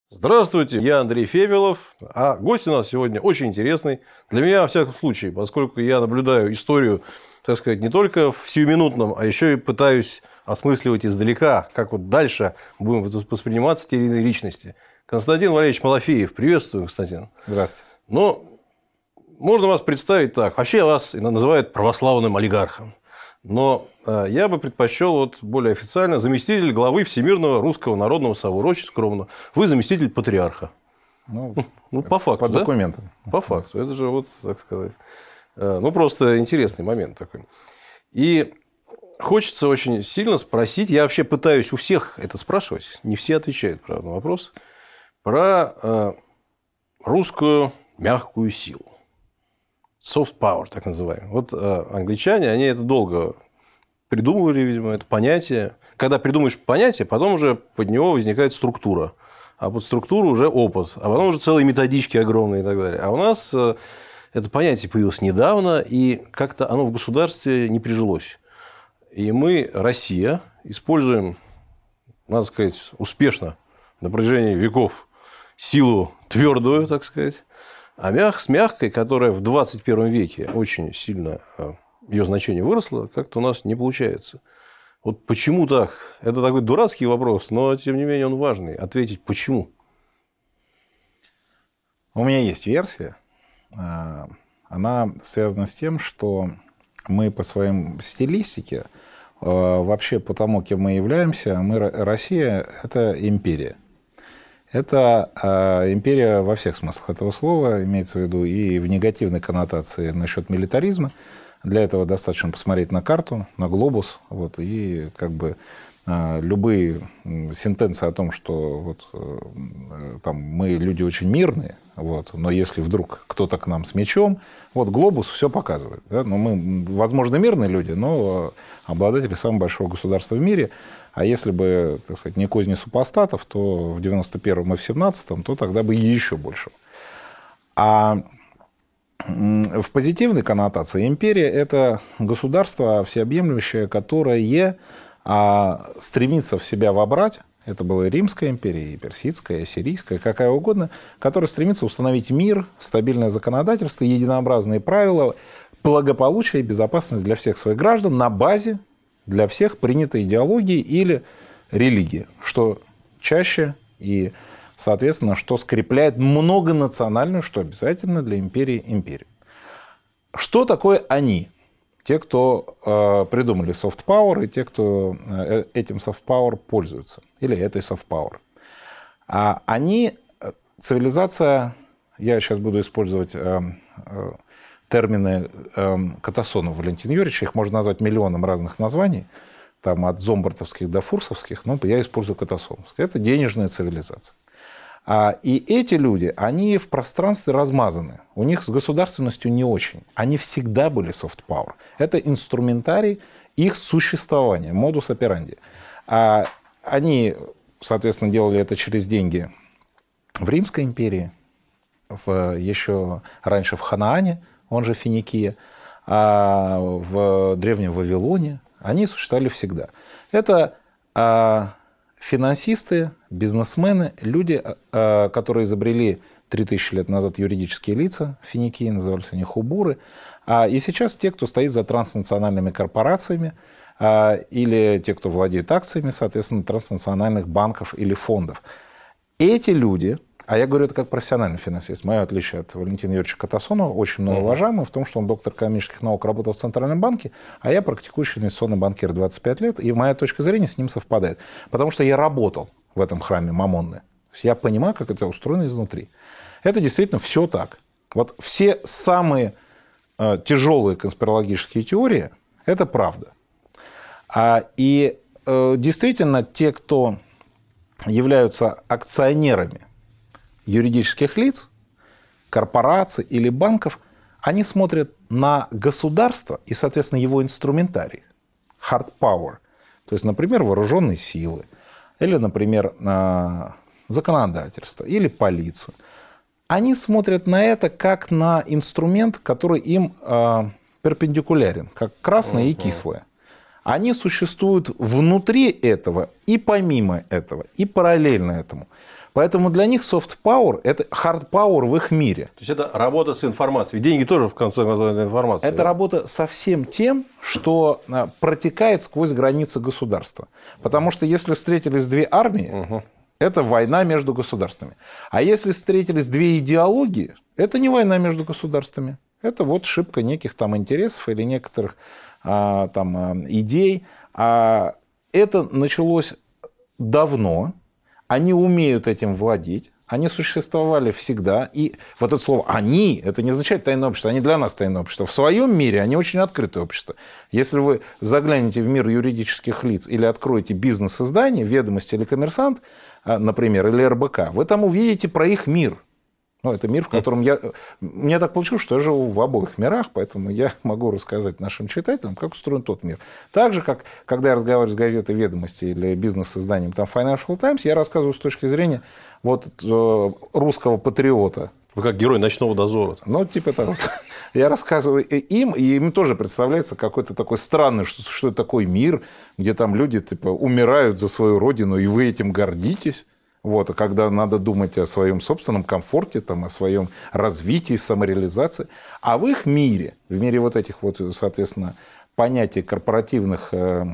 Здравствуйте, я Андрей Февелов, а гость у нас сегодня очень интересный. Для меня, во всяком случае, поскольку я наблюдаю историю, так сказать, не только в сиюминутном, а еще и пытаюсь осмысливать издалека, как вот дальше будем восприниматься те или иные личности. Константин Валерьевич Малафеев. Приветствую, Константин. Здравствуйте. Но можно вас представить так. Вообще вас называют православным олигархом. Но я бы предпочел вот более официально заместитель главы Всемирного Русского Народного Собора. Очень скромно. Вы заместитель патриарха. Ну, по факту, по документам. По факту. Это же, вот, так сказать, просто интересный момент такой. И хочется очень сильно спросить, я вообще пытаюсь у всех это спрашивать, не все отвечают, правда, на вопрос, про русскую мягкую силу. Soft power, так называемый. Вот англичане, они это долго придумывали, видимо, это понятие. Когда придумаешь понятие, потом уже под него возникает структура. А под структуру уже опыт. А потом уже целые методички огромные и так далее. А у нас это понятие появилось недавно, и как-то оно в государстве не прижилось. И мы, Россия, используем, надо сказать, успешно на протяжении веков силу твердую, так сказать, а с мягкой, которая в 21 веке очень сильно ее значение выросло, как-то у нас не получается. Вот почему так? Это такой дурацкий вопрос, но тем не менее он важный. Ответить почему? У меня есть версия. Она связана с тем, что мы по своим стилистике, вообще по тому, кем мы являемся, Россия – это империя. Это империя во всех смыслах этого слова, имеется в виду и в негативной коннотации насчет милитаризма. Для этого достаточно посмотреть на карту, на глобус, вот, и как бы любые сентенции о том, что вот, там, мы люди очень мирные, вот, но если вдруг кто-то к нам с мечом, вот глобус все показывает. Да? Но мы, возможно, мирные люди, но обладатели самого большого государства в мире. А если бы, так сказать, не козни супостатов, то в 91-м и в 17-м, то тогда бы еще больше. А в позитивной коннотации империя – это государство всеобъемлющее, которое стремится в себя вобрать, это была и Римская империя, и Персидская, и Ассирийская, какая угодно, которая стремится установить мир, стабильное законодательство, единообразные правила, благополучие и безопасность для всех своих граждан на базе для всех принятой идеологии или религии, что чаще и, соответственно, что скрепляет многонациональную, что обязательно для империи, империю. Что такое они? Те, кто придумали soft power, и те, кто этим soft power пользуются, или этой soft power. Они цивилизация, я сейчас буду использовать термины Катасонова Валентина Юрьевича, их можно назвать миллионом разных названий, там от зомбартовских до фурсовских, но я использую Катасоновские. Это денежная цивилизация. И эти люди, они в пространстве размазаны. У них с государственностью не очень. Они всегда были soft power. Это инструментарий их существования, модус операнди. Они, соответственно, делали это через деньги в Римской империи, еще раньше в Ханаане, он же Финикия, в Древнем Вавилоне. Они существовали всегда. Это финансисты, бизнесмены, люди, которые изобрели 3000 лет назад юридические лица, финикии, назывались они хубуры, и сейчас те, кто стоит за транснациональными корпорациями, или те, кто владеет акциями, соответственно, транснациональных банков или фондов. Эти люди, а я говорю это как профессиональный финансист, мое отличие от Валентина Юрьевича Катасонова, очень многоуважаемый в том, что он доктор экономических наук, работал в Центральном банке, а я практикующий инвестиционный банкир 25 лет, и моя точка зрения с ним совпадает. Потому что я работал в этом храме Мамонны. Я понимаю, как это устроено изнутри. Это действительно все так. Вот все самые тяжелые конспирологические теории – это правда. И действительно, те, кто являются акционерами юридических лиц, корпораций или банков, они смотрят на государство и, соответственно, его инструментарий, hard power, то есть, например, вооруженные силы, или, например, законодательство, или полицию. Они смотрят на это как на инструмент, который им перпендикулярен, как красное и кислое. Они существуют внутри этого и помимо этого, и параллельно этому. Поэтому для них soft power – это hard power в их мире. То есть это работа с информацией. Деньги тоже в конце концов это информация. Это работа со всем тем, что протекает сквозь границы государства. Потому что если встретились две армии, это война между государствами. А если встретились две идеологии, это не война между государствами. Это вот шибка неких там интересов или некоторых там идей. А это началось давно. Они умеют этим владеть. Они существовали всегда. И вот это слово «они» – это не означает тайное общество. Они для нас тайное общество. В своем мире они очень открытое общество. Если вы заглянете в мир юридических лиц или откроете бизнес-издание, «Ведомости» или «Коммерсант», например, или РБК, вы там увидите про их мир. Ну, это мир, в котором мне так получилось, что я живу в обоих мирах, поэтому я могу рассказать нашим читателям, как устроен тот мир. Так же, как когда я разговариваю с газетой «Ведомости» или бизнес-изданием там, Financial Times, я рассказываю с точки зрения вот, русского патриота. Вы как герой «Ночного дозора». Ну, типа того. Я рассказываю им, и им тоже представляется какой-то такой странный, что это такой мир, где там люди типа, умирают за свою родину, и вы этим гордитесь. Вот, а когда надо думать о своем собственном комфорте, там, о своем развитии, самореализации. А в их мире, в мире вот этих, вот, соответственно, понятий корпоративных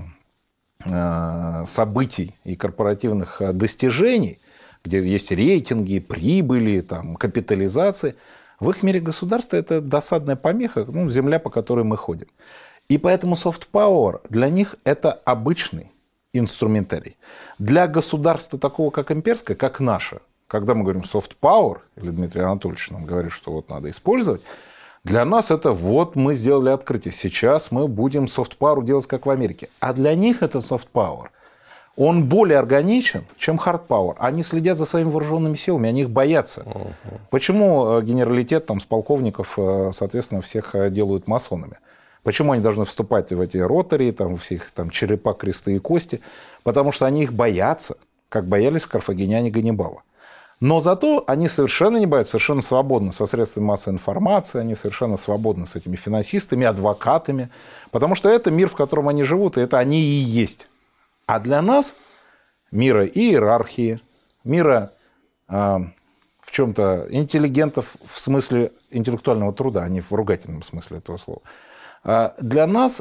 событий и корпоративных достижений, где есть рейтинги, прибыли, там, капитализации, в их мире государство – это досадная помеха, ну, земля, по которой мы ходим. И поэтому soft power для них – это обычный инструментарий. Для государства такого, как имперское, как наше, когда мы говорим soft power, или Дмитрий Анатольевич нам говорит, что вот надо использовать, для нас это вот мы сделали открытие, сейчас мы будем soft power делать, как в Америке. А для них это soft power. Он более органичен, чем hard power. Они следят за своими вооруженными силами, они их боятся. Почему генералитет там, с полковников, соответственно, всех делают масонами? Почему они должны вступать в эти ротари, там, всех там, черепа, кресты и кости? Потому что они их боятся, как боялись карфагеняне Ганнибала. Но зато они совершенно не боятся, совершенно свободны со средствами массовой информации, они совершенно свободны с этими финансистами, адвокатами. Потому что это мир, в котором они живут, и это они и есть. А для нас мира иерархии, мира в чем-то интеллигентов в смысле интеллектуального труда, а не в ругательном смысле этого слова. Для нас,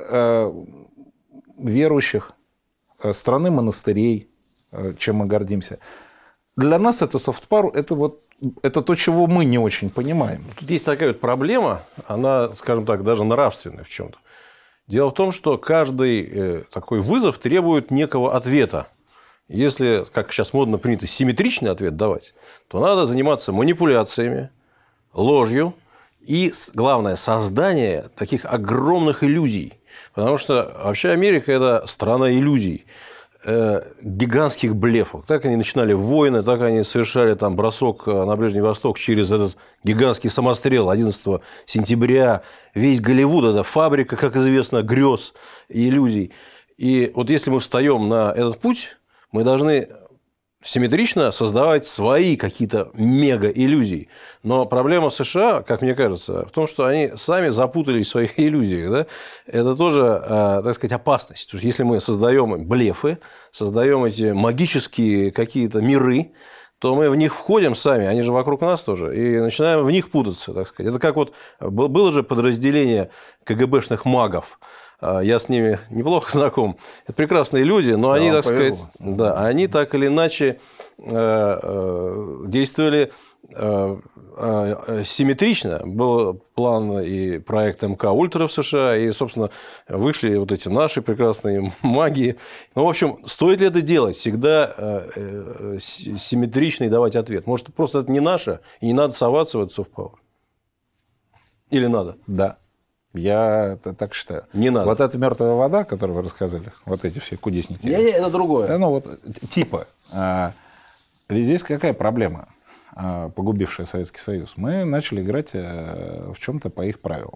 верующих, страны монастырей, чем мы гордимся, для нас это soft power, это то, чего мы не очень понимаем. Тут есть такая вот проблема, она, скажем так, даже нравственная в чем-то. Дело в том, что каждый такой вызов требует некого ответа. Если, как сейчас модно принято, симметричный ответ давать, то надо заниматься манипуляциями, ложью, и, главное, создание таких огромных иллюзий. Потому что вообще Америка – это страна иллюзий, гигантских блефов. Так они начинали войны, так они совершали там бросок на Ближний Восток через этот гигантский самострел 11 сентября. Весь Голливуд – это фабрика, как известно, грез и иллюзий. И вот если мы встаем на этот путь, мы должны симметрично создавать свои какие-то мега-иллюзии. Но проблема США, как мне кажется, в том, что они сами запутались в своих иллюзиях. Да? Это тоже, так сказать, опасность. То есть, если мы создаем блефы, создаем эти магические какие-то миры, то мы в них входим сами, они же вокруг нас тоже, и начинаем в них путаться, так сказать. Это как вот было же подразделение КГБшных магов. Я с ними неплохо знаком. Это прекрасные люди, но да, они, так сказать, да, они так или иначе действовали симметрично. Был план и проект МК Ультра в США, и, собственно, вышли вот эти наши прекрасные маги. Ну, в общем, стоит ли это делать? Всегда симметрично и давать ответ. Может, просто это не наше, и не надо соваться в этот soft power? Или надо? Да. Я так считаю. Не надо. Вот эта мертвая вода, которую вы рассказали, вот эти все кудесники. Не, это другое. Ну, вот, типа. Ведь здесь какая проблема, погубившая Советский Союз? Мы начали играть в чем-то по их правилам.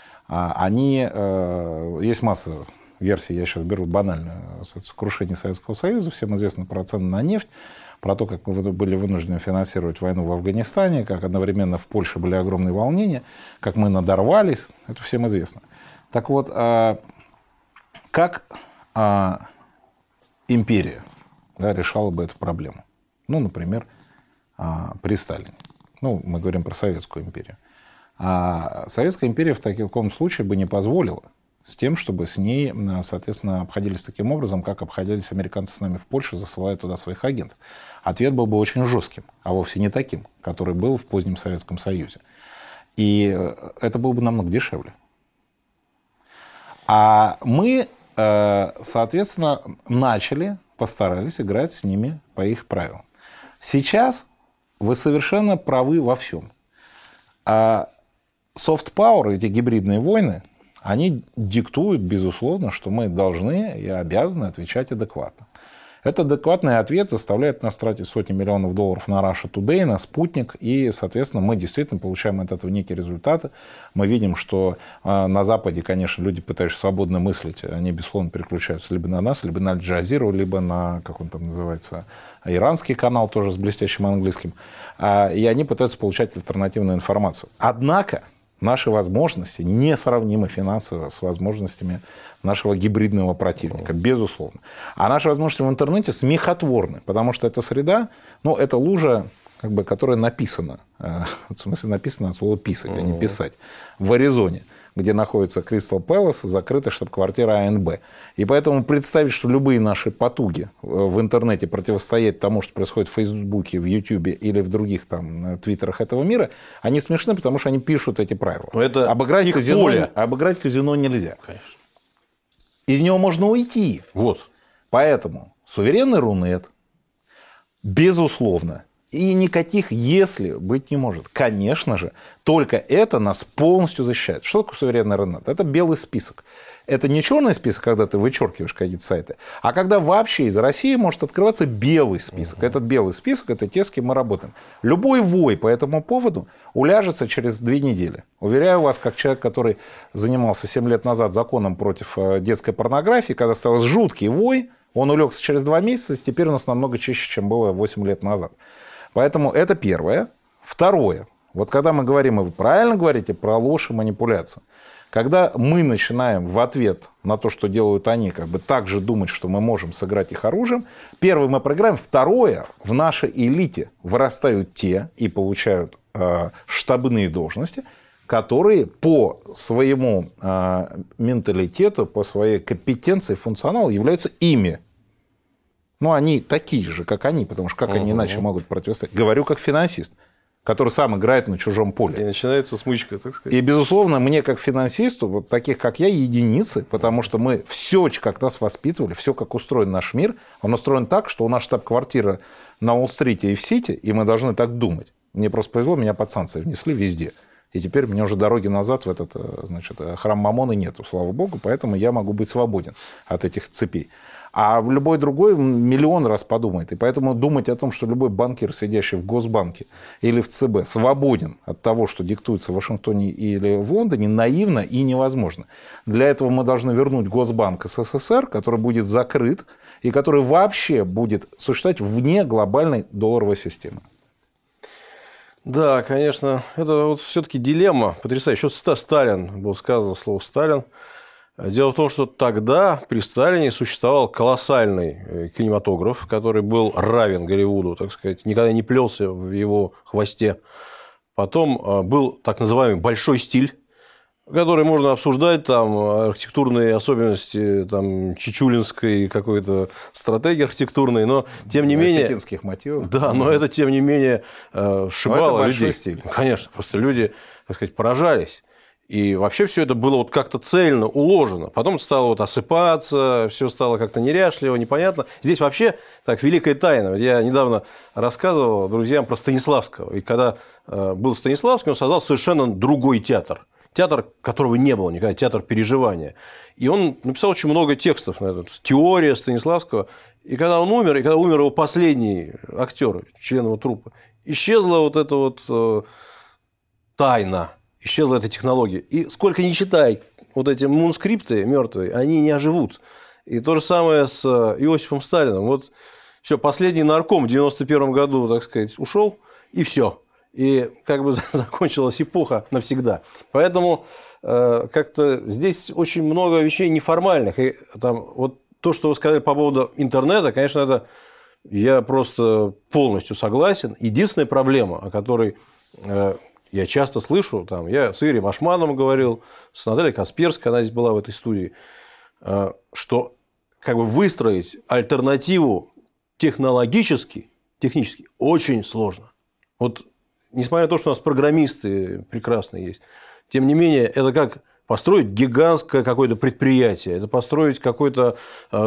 Есть масса версий, я сейчас беру банальную, крушение Советского Союза. Всем известно про цены на нефть, про то, как мы были вынуждены финансировать войну в Афганистане, как одновременно в Польше были огромные волнения, как мы надорвались, это всем известно. Так вот, как империя решала бы эту проблему? Ну, например, при Сталине. Ну, мы говорим про Советскую империю. А Советская империя в таком случае бы не позволила с тем, чтобы с ней, соответственно, обходились таким образом, как обходились американцы с нами в Польше, засылая туда своих агентов. Ответ был бы очень жестким, а вовсе не таким, который был в позднем Советском Союзе. И это было бы намного дешевле. А мы, соответственно, постарались играть с ними по их правилам. Сейчас вы совершенно правы во всем. А soft power, эти гибридные войны, они диктуют, безусловно, что мы должны и обязаны отвечать адекватно. Этот адекватный ответ заставляет нас тратить сотни миллионов долларов на Russia Today, на Спутник, и, соответственно, мы действительно получаем от этого некие результаты. Мы видим, что на Западе, конечно, люди, пытающиеся свободно мыслить, они, безусловно, переключаются либо на нас, либо на Аль-Джазиру, либо на, как он там называется, иранский канал, тоже с блестящим английским, и они пытаются получать альтернативную информацию. Однако наши возможности несравнимы финансово с возможностями нашего гибридного противника, безусловно. А наши возможности в интернете смехотворны, потому что эта среда, ну, это лужа, как бы, которая написана, в смысле написана от слова «писать», а не «писать», в Аризоне, где находится Кристал Пэлас, закрытая штаб-квартира АНБ. И поэтому представить, что любые наши потуги в интернете противостоять тому, что происходит в Фейсбуке, в Ютубе или в других там твиттерах этого мира, они смешны, потому что они пишут эти правила. Это обыграть казино нельзя. Конечно. Из него можно уйти. Вот. Поэтому суверенный Рунет, безусловно, и никаких «если» быть не может. Конечно же, только это нас полностью защищает. Что такое суверенный Рунет? Это белый список. Это не черный список, когда ты вычеркиваешь какие-то сайты, а когда вообще из России может открываться белый список. Этот белый список – это те, с кем мы работаем. Любой вой по этому поводу уляжется через 2 недели. Уверяю вас, как человек, который занимался 7 лет назад законом против детской порнографии, когда стал жуткий вой, он улегся через 2 месяца, теперь у нас намного чище, чем было 8 лет назад. Поэтому это первое. Второе. Вот когда мы говорим, и вы правильно говорите, про ложь и манипуляцию. Когда мы начинаем в ответ на то, что делают они, как бы так же думать, что мы можем сыграть их оружием, первое, мы проиграем. Второе, в нашей элите вырастают те и получают штабные должности, которые по своему менталитету, по своей компетенции, функционалу являются ими. Ну, они такие же, как они, потому что как они иначе могут противостоять? Говорю как финансист, который сам играет на чужом поле. И начинается смычка, так сказать. И, безусловно, мне как финансисту, вот таких как я, единицы, потому что мы все, как нас воспитывали, все, как устроен наш мир, он устроен так, что у нас штаб-квартира на Уолл-стрите и в Сити, и мы должны так думать. Мне просто повезло, меня под санкции внесли везде. И теперь мне уже дороги назад в этот, значит, храм Мамоны нету, слава богу, поэтому я могу быть свободен от этих цепей. А в любой другой миллион раз подумает. И поэтому думать о том, что любой банкир, сидящий в Госбанке или в ЦБ, свободен от того, что диктуется в Вашингтоне или в Лондоне, наивно и невозможно. Для этого мы должны вернуть Госбанк СССР, который будет закрыт и который вообще будет существовать вне глобальной долларовой системы. Да, конечно. Это вот все-таки дилемма потрясающая. Еще Сталин, было сказано слово «Сталин». Дело в том, что тогда при Сталине существовал колоссальный кинематограф, который был равен Голливуду, так сказать, никогда не плелся в его хвосте. Потом был так называемый большой стиль, который можно обсуждать, там, архитектурные особенности там, чичулинской какой-то стратегии архитектурной, но тем не менее... Осетинских мотивов. Да, но это тем не менее сшибало людей. Стиль. Конечно, просто люди, так сказать, поражались. И вообще все это было вот как-то цельно уложено. Потом стало вот осыпаться, все стало как-то неряшливо, непонятно. Здесь вообще так великая тайна. Я недавно рассказывал друзьям про Станиславского. И когда был Станиславский, он создал совершенно другой театр. Театр, которого не было никогда, театр переживания. И он написал очень много текстов на это. Теория Станиславского. И когда он умер, и когда умер его последний актер, член его труппы, исчезла вот эта вот тайна. Исчезла эта технология. И сколько ни читай, вот эти манускрипты мертвые, они не оживут. И то же самое с Иосифом Сталиным. Вот все, последний нарком в 1991 году, так сказать, ушел, и все. И как бы закончилась эпоха навсегда. Поэтому как-то здесь очень много вещей неформальных. И там, вот то, что вы сказали по поводу интернета, конечно, это Я просто полностью согласен. Единственная проблема, о которой я часто слышу, там, я с Игорем Ашмановым говорил, с Натальей Касперской, она здесь была в этой студии, что как бы выстроить альтернативу технически очень сложно. Вот несмотря на то, что у нас программисты прекрасные есть, тем не менее, это как построить гигантское какое-то предприятие, это построить какой-то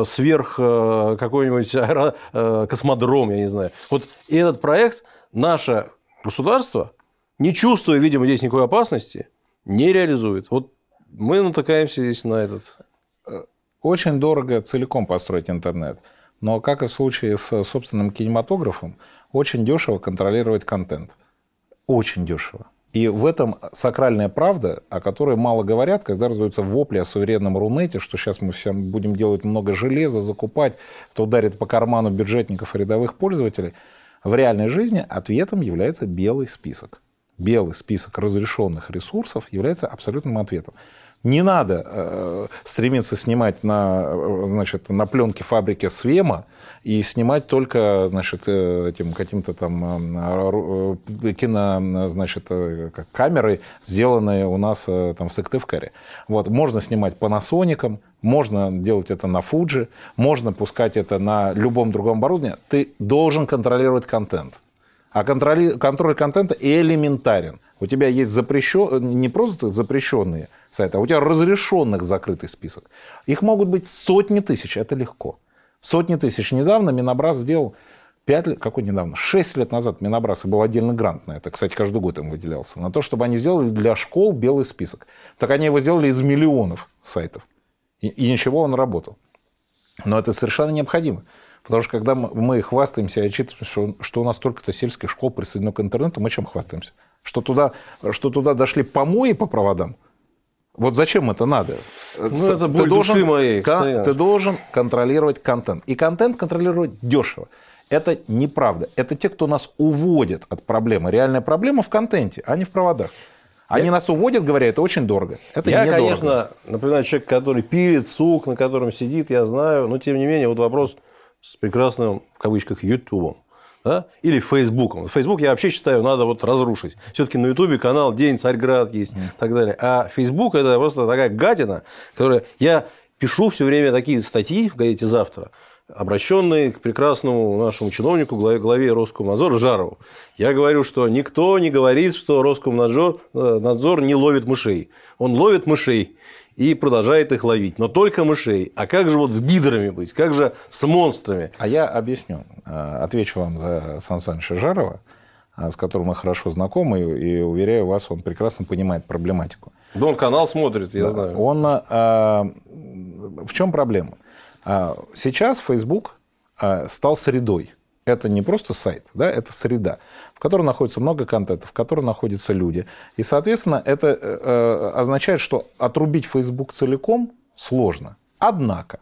какой-нибудь космодром, я не знаю. Вот и этот проект наше государство, не чувствуя, видимо, здесь никакой опасности, не реализует. Вот мы натыкаемся здесь на этот. Очень дорого целиком построить интернет. Но, как и в случае с собственным кинематографом, очень дешево контролировать контент. Очень дешево. И в этом сакральная правда, о которой мало говорят, когда раздаются вопли о суверенном Рунете, что сейчас мы всем будем делать много железа, закупать, это ударит по карману бюджетников и рядовых пользователей. В реальной жизни ответом является белый список. Белый список разрешенных ресурсов является абсолютным ответом. Не надо стремиться снимать на пленке фабрики Свема и снимать только этим каким-то там камерой, сделанные у нас там в Сыктывкаре. Вот. Можно снимать панасоником, можно делать это на Fuji, можно пускать это на любом другом оборудовании. Ты должен контролировать контент. А контроль контента элементарен. У тебя есть не просто запрещенные сайты, а у тебя разрешенных закрытый список. Их могут быть сотни тысяч, это легко. Сотни тысяч. Недавно Минобраз сделал 6 лет назад Минобраз, и был отдельный грант на это, кстати, каждый год им выделялся, на то, чтобы они сделали для школ белый список. Так они его сделали из миллионов сайтов. И ничего, он работал. Но это совершенно необходимо. Потому что когда мы хвастаемся и отчитываемся, что у нас столько-то сельских школ присоединено к интернету, мы чем хвастаемся? Что туда дошли помои по проводам? Вот зачем это надо? Это боль души моей. Ты должен контролировать контент. И контент контролировать дешево. Это неправда. Это те, кто нас уводит от проблемы. Реальная проблема в контенте, а не в проводах. Они нас уводят, говоря, это очень дорого. Это я, недорого. конечно, например, человек, который пилит сук, на котором сидит, я знаю. Но, тем не менее, вот вопрос с прекрасным, в кавычках, Ютубом. Да? Или Фейсбуком. Фейсбук я вообще считаю, надо разрушить. Все-таки на Ютубе канал День Царьград есть и так далее. А Фейсбук это просто такая гадина, которая... Я пишу все время такие статьи в газете «Завтра», обращенные к прекрасному нашему чиновнику, главе Роскомнадзора Жарову. Я говорю, что никто не говорит, что Роскомнадзор не ловит мышей. Он ловит мышей и продолжает их ловить. Но только мышей. А как же с гидрами быть? Как же с монстрами? А я объясню. Отвечу вам за Сан Саныча Жарова, с которым мы хорошо знакомы. И уверяю вас, он прекрасно понимает проблематику. Да он канал смотрит, я знаю. В чем проблема? Сейчас Facebook стал средой. Это не просто сайт, да, это среда, в которой находится много контента, в которой находятся люди. И, соответственно, это означает, что отрубить Facebook целиком сложно. Однако,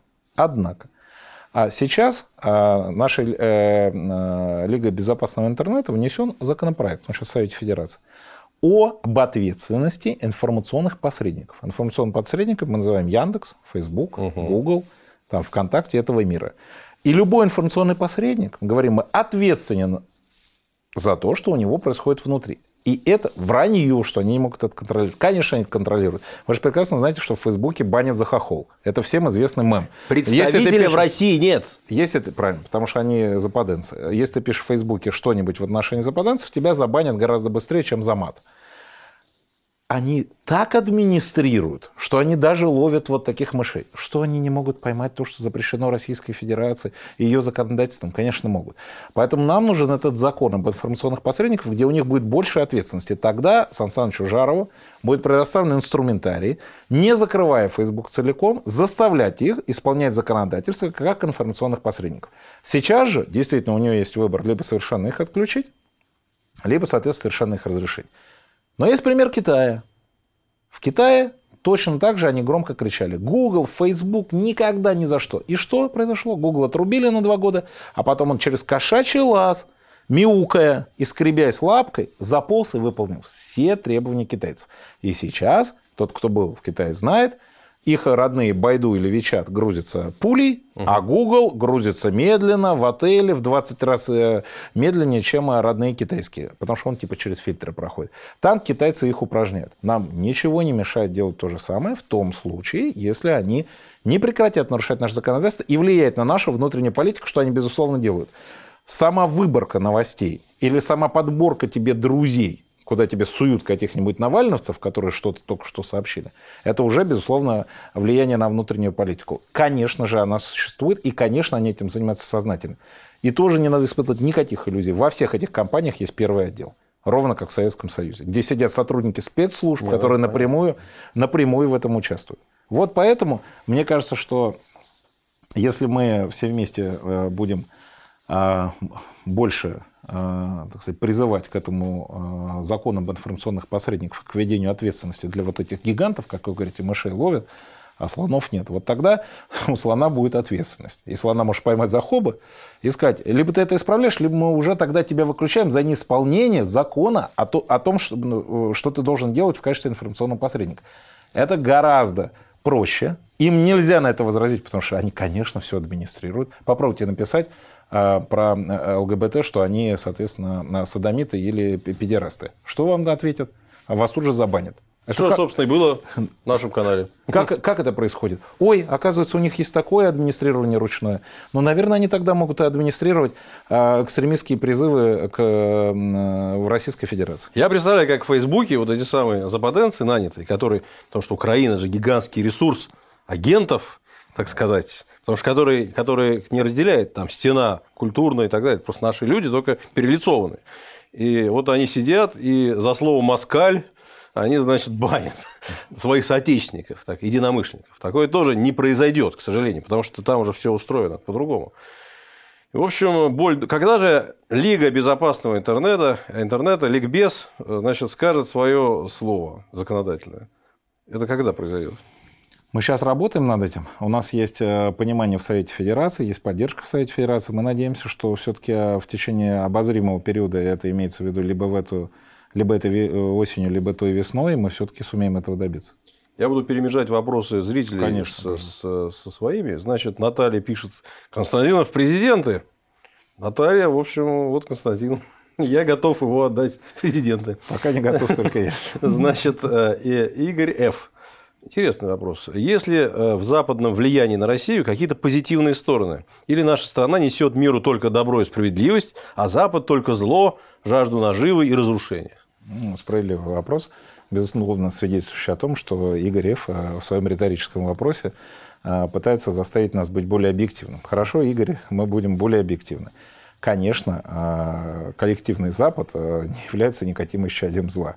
сейчас наша Лига безопасного интернета внесен законопроект, он сейчас в Совете Федерации, об ответственности информационных посредников. Информационным посредником мы называем Яндекс, Facebook, Google, там, ВКонтакте этого мира. И любой информационный посредник, говорим мы, ответственен за то, что у него происходит внутри. И это вранье, что они не могут это контролировать. Конечно, они это контролируют. Вы же прекрасно знаете, что в Фейсбуке банят за хохол. Это всем известный мем. Представителей в России нет. Если ты, правильно, потому что они западенцы. Если ты пишешь в Фейсбуке что-нибудь в отношении западенцев, тебя забанят гораздо быстрее, чем за мат. Они так администрируют, что они даже ловят вот таких мышей. Что они не могут поймать то, что запрещено Российской Федерацией и ее законодательством? Конечно, могут. Поэтому нам нужен этот закон об информационных посредниках, где у них будет больше ответственности. Тогда Сан Санычу Жарову будет предоставлен инструментарий, не закрывая Facebook целиком, заставлять их исполнять законодательство как информационных посредников. Сейчас же, действительно, у него есть выбор либо совершенно их отключить, либо, соответственно, совершенно их разрешить. Но есть пример Китая. В Китае точно так же они громко кричали. Google, Facebook никогда ни за что. И что произошло? Google отрубили на 2 года, а потом он через кошачий лаз, мяукая и скребясь лапкой, заполз и выполнил все требования китайцев. И сейчас тот, кто был в Китае, знает, их родные Байду или Вичат грузятся пулей, а Google грузится медленно, в отеле, в 20 раз медленнее, чем родные китайские. Потому что он типа через фильтры проходит. Там китайцы их упражняют. Нам ничего не мешает делать то же самое в том случае, если они не прекратят нарушать наше законодательство и влиять на нашу внутреннюю политику, что они, безусловно, делают. Сама выборка новостей или сама подборка тебе друзей, куда тебе суют каких-нибудь навальновцев, которые что-то только что сообщили, это уже, безусловно, влияние на внутреннюю политику. Конечно же, она существует, и, конечно, они этим занимаются сознательно. И тоже не надо испытывать никаких иллюзий. Во всех этих компаниях есть первый отдел. Ровно как в Советском Союзе, где сидят сотрудники спецслужб, которые напрямую в этом участвуют. Вот поэтому, мне кажется, что если мы все вместе будем больше, так сказать, призывать к этому закону об информационных посредниках, к введению ответственности для вот этих гигантов, как вы говорите, мышей ловят, а слонов нет. Вот тогда у слона будет ответственность. И слона можешь поймать за хобы и сказать, либо ты это исправляешь, либо мы уже тогда тебя выключаем за неисполнение закона о том, что ты должен делать в качестве информационного посредника. Это гораздо проще. Им нельзя на это возразить, потому что они, конечно, все администрируют. Попробуйте написать про ЛГБТ, что они, соответственно, содомиты или педерасты. Что вам ответят? Вас тут же забанят. Что, собственно, и было в нашем канале. Как это происходит? Ой, оказывается, у них есть такое администрирование ручное. Ну, наверное, они тогда могут и администрировать экстремистские призывы в Российской Федерации. Я представляю, как в Фейсбуке вот эти самые западенцы нанятые, которые, потому что Украина же гигантский ресурс агентов, так сказать, потому что которые не разделяет там стена культурная и так далее. Просто наши люди только перелицованные. И вот они сидят и за слово «москаль» они, значит, банят своих соотечественников, так, единомышленников. Такое тоже не произойдет, к сожалению, потому что там уже все устроено по-другому. В общем, когда же Лига безопасного интернета, Ликбез, значит, скажет свое слово законодательное? Это когда произойдет? Мы сейчас работаем над этим. У нас есть понимание в Совете Федерации, есть поддержка в Совете Федерации. Мы надеемся, что все-таки в течение обозримого периода, это имеется в виду либо этой осенью, либо той весной, мы все-таки сумеем этого добиться. Я буду перемежать вопросы зрителей Конечно, со своими. Значит, Наталья пишет: Константинов президенты. Наталья, в общем, вот Константин. Я готов его отдать президенты. Пока не готов только я. Значит, Игорь Ф. Интересный вопрос. Есть ли в западном влиянии на Россию какие-то позитивные стороны? Или наша страна несет миру только добро и справедливость, а Запад только зло, жажду наживы и разрушения? Справедливый вопрос. Безусловно, свидетельствующий о том, что Игорь Ф. в своем риторическом вопросе пытается заставить нас быть более объективным. Хорошо, Игорь, мы будем более объективны. Конечно, коллективный Запад не является никаким исчадием зла.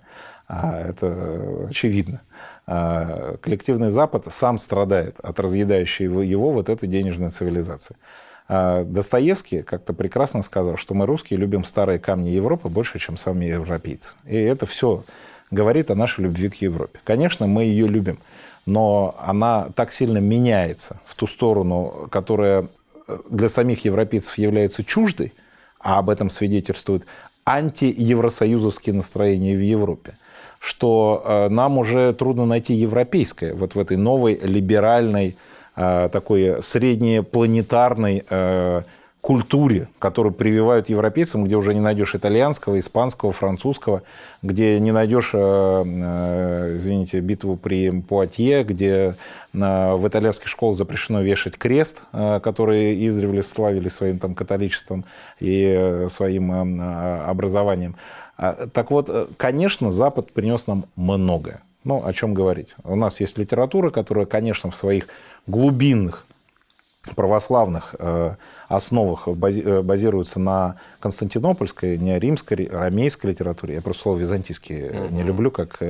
Это очевидно. Коллективный Запад сам страдает от разъедающей его вот этой денежной цивилизации. Достоевский как-то прекрасно сказал, что мы, русские, любим старые камни Европы больше, чем сами европейцы. И это все говорит о нашей любви к Европе. Конечно, мы ее любим, но она так сильно меняется в ту сторону, которая для самих европейцев является чуждой, а об этом свидетельствуют антиевросоюзовские настроения в Европе, что нам уже трудно найти европейское вот в этой новой либеральной, такой среднепланетарной культуре, которую прививают европейцам, где уже не найдешь итальянского, испанского, французского, где не найдешь, извините, битву при Пуатье, где в итальянских школах запрещено вешать крест, который издревле славили своим там католичеством и своим образованием. Так вот, конечно, Запад принес нам многое. Ну, о чем говорить? У нас есть литература, которая, конечно, в своих глубинных православных основах базируется на константинопольской, не римской, ромейской литературе. Я просто слово византийский не люблю, как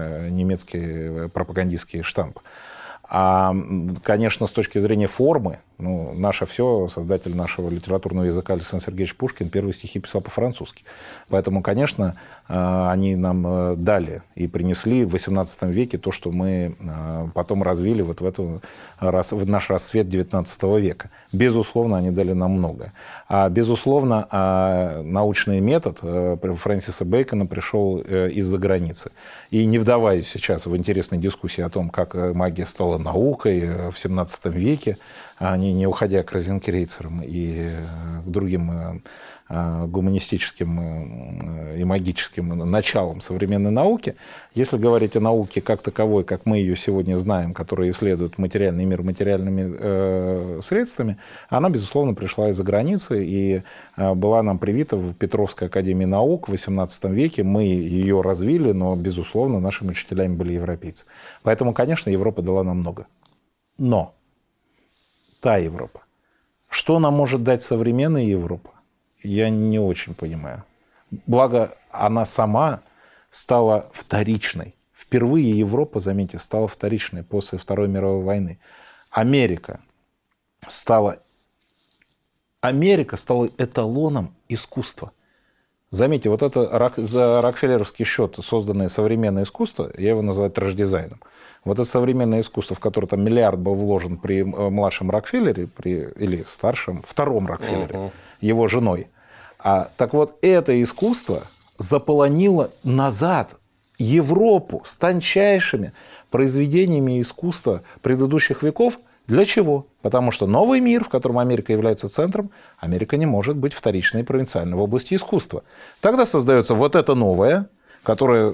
немецкий пропагандистский штамп. А, конечно, с точки зрения формы, Ну, наше все, создатель нашего литературного языка Александр Сергеевич Пушкин первые стихи писал по-французски. Поэтому, конечно, они нам дали и принесли в XVIII веке то, что мы потом развили вот в наш расцвет XIX века. Безусловно, они дали нам многое. А, безусловно, научный метод Фрэнсиса Бэкона пришел из-за границы. И не вдаваясь сейчас в интересные дискуссии о том, как магия стала наукой в XVII веке, не уходя к розенкрейцерам и к другим гуманистическим и магическим началам современной науки, если говорить о науке как таковой, как мы ее сегодня знаем, которая исследует материальный мир материальными средствами, она, безусловно, пришла из-за границы и была нам привита в Петровской академии наук в XVIII веке. Мы ее развили, но, безусловно, нашими учителями были европейцы. Поэтому, конечно, Европа дала нам много. Но та Европа. Что нам может дать современная Европа? Я не очень понимаю. Благо, она сама стала вторичной. Впервые Европа, заметьте, стала вторичной после Второй мировой войны. Америка стала эталоном искусства. Заметьте, вот это за рокфеллеровский счет созданное современное искусство, я его называю трэш-дизайном. Вот это современное искусство, в которое там миллиард был вложен при младшем Рокфеллере, или старшем, втором Рокфеллере, его женой. Так вот, это искусство заполонило назад Европу с тончайшими произведениями искусства предыдущих веков. Для чего? Потому что новый мир, в котором Америка является центром, Америка не может быть вторичной и провинциальной в области искусства. Тогда создается вот это новое, которое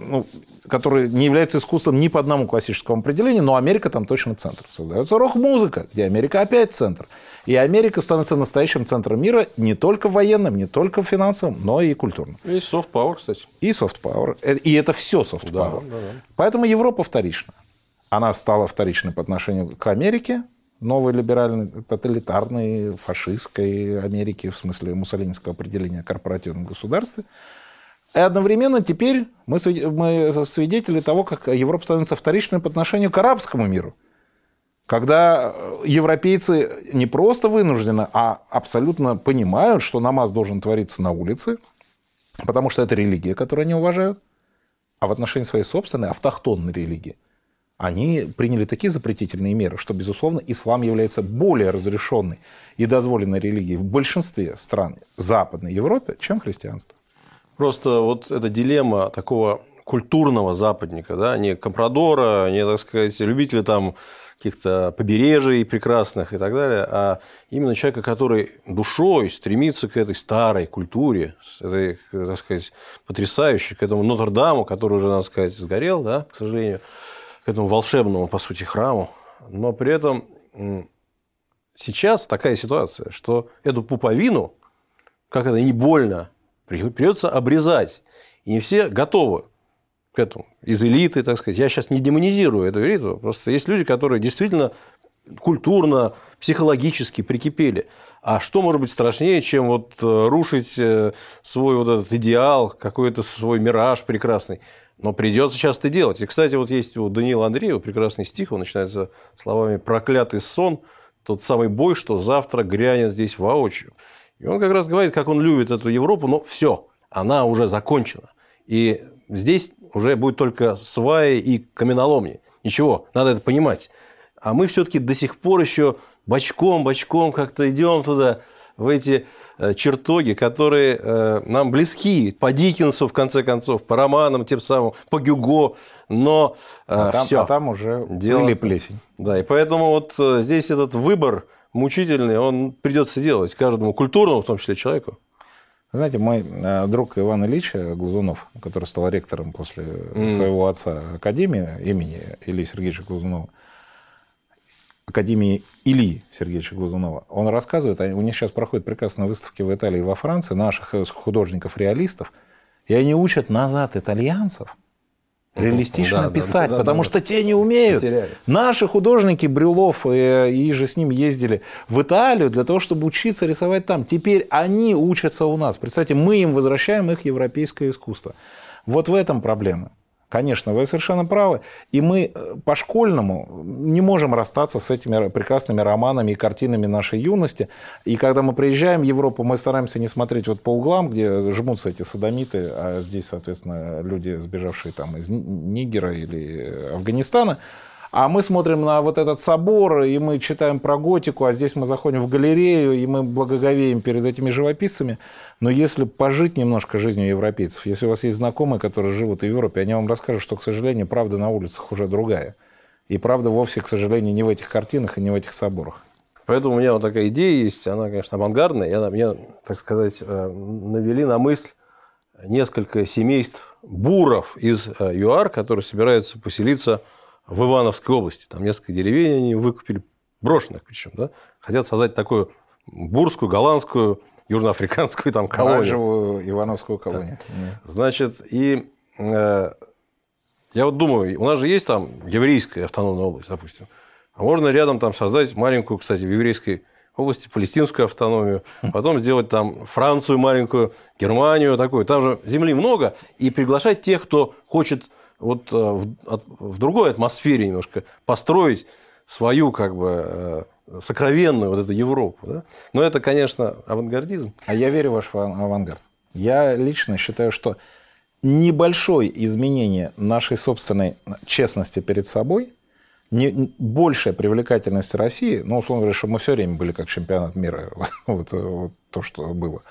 не является искусством ни по одному классическому определению, но Америка там точно центр. Создается рок-музыка, где Америка опять центр. И Америка становится настоящим центром мира не только военным, не только финансовым, но и культурным. И софт-пауэр, кстати. И софт-пауэр. И это все софт-пауэр. Да. Поэтому Европа вторична. Она стала вторичной по отношению к Америке, новой либеральной, тоталитарной, фашистской Америки, в смысле муссолинского определения о корпоративном государстве. И одновременно теперь мы свидетели того, как Европа становится вторичной по отношению к арабскому миру. Когда европейцы не просто вынуждены, а абсолютно понимают, что намаз должен твориться на улице, потому что это религия, которую они уважают, а в отношении своей собственной автохтонной религии они приняли такие запретительные меры, что, безусловно, ислам является более разрешенной и дозволенной религией в большинстве стран Западной Европы, чем христианство. Просто вот эта дилемма такого культурного западника, да, не компрадора, не, так сказать, любителя там каких-то побережий прекрасных и так далее, а именно человека, который душой стремится к этой старой культуре, этой, так сказать, потрясающей, к этому Нотр-Даму, который уже, надо сказать, сгорел, да, к сожалению, к этому волшебному, по сути, храму. Но при этом сейчас такая ситуация, что эту пуповину, как это не больно, придется обрезать. И не все готовы к этому. Из элиты, так сказать. Я сейчас не демонизирую эту элиту. Просто есть люди, которые действительно культурно, психологически прикипели. А что может быть страшнее, чем вот рушить свой вот этот идеал, какой-то свой мираж прекрасный? Но придется часто делать. И, кстати, вот есть у Даниила Андреева прекрасный стих, он начинается словами «проклятый сон, тот самый бой, что завтра грянет здесь воочию». И он как раз говорит, как он любит эту Европу, но все, она уже закончена. И здесь уже будет только сваи и каменоломни. Ничего, надо это понимать. А мы все-таки до сих пор еще бочком как-то идем туда, в эти чертоги, которые нам близки, по Диккенсу, в конце концов, по романам тем самым, по Гюго, но все. А там уже делали плесень. Да, и поэтому вот здесь этот выбор мучительный, он придется делать каждому культурному, в том числе, человеку. Знаете, мой друг Иван Ильич Глазунов, который стал ректором после своего отца Академии имени Ильи Сергеевича Глазунова, Академии Ильи Сергеевича Глазунова, он рассказывает, у них сейчас проходят прекрасные выставки в Италии и во Франции наших художников-реалистов, и они учат назад итальянцев реалистично писать, потому что те не умеют. Потеряется. Наши художники, Брюлов и же с ним ездили в Италию для того, чтобы учиться рисовать там. Теперь они учатся у нас. Представьте, мы им возвращаем их европейское искусство. Вот в этом проблема. Конечно, вы совершенно правы. И мы по-школьному не можем расстаться с этими прекрасными романами и картинами нашей юности. И когда мы приезжаем в Европу, мы стараемся не смотреть вот по углам, где жмутся эти содомиты, а здесь, соответственно, люди, сбежавшие там из Нигера или Афганистана. А мы смотрим на вот этот собор, и мы читаем про готику, а здесь мы заходим в галерею, и мы благоговеем перед этими живописцами. Но если пожить немножко жизнью европейцев, если у вас есть знакомые, которые живут в Европе, они вам расскажут, что, к сожалению, правда на улицах уже другая. И правда вовсе, к сожалению, не в этих картинах и не в этих соборах. Поэтому у меня вот такая идея есть, она, конечно, авангардная, и она меня, так сказать, навели на мысль несколько семейств буров из ЮАР, которые собираются поселиться в Ивановской области. Там несколько деревень они выкупили, брошенных причем, да? Хотят создать такую бурскую, голландскую, южноафриканскую там колонию. Оранжевую Ивановскую колонию. Да. Значит, и я вот думаю, у нас же есть там еврейская автономная область, допустим. А можно рядом там создать маленькую, кстати, в еврейской области палестинскую автономию, потом сделать там Францию маленькую, Германию такую. Там же земли много, и приглашать тех, кто хочет вот в другой атмосфере немножко построить свою как бы сокровенную вот эту Европу. Да? Но это, конечно, авангардизм. А я верю в ваш авангард. Я лично считаю, что небольшое изменение нашей собственной честности перед собой, большая привлекательность России, ну, условно говоря, что мы все время были как чемпионат мира, вот то, что было,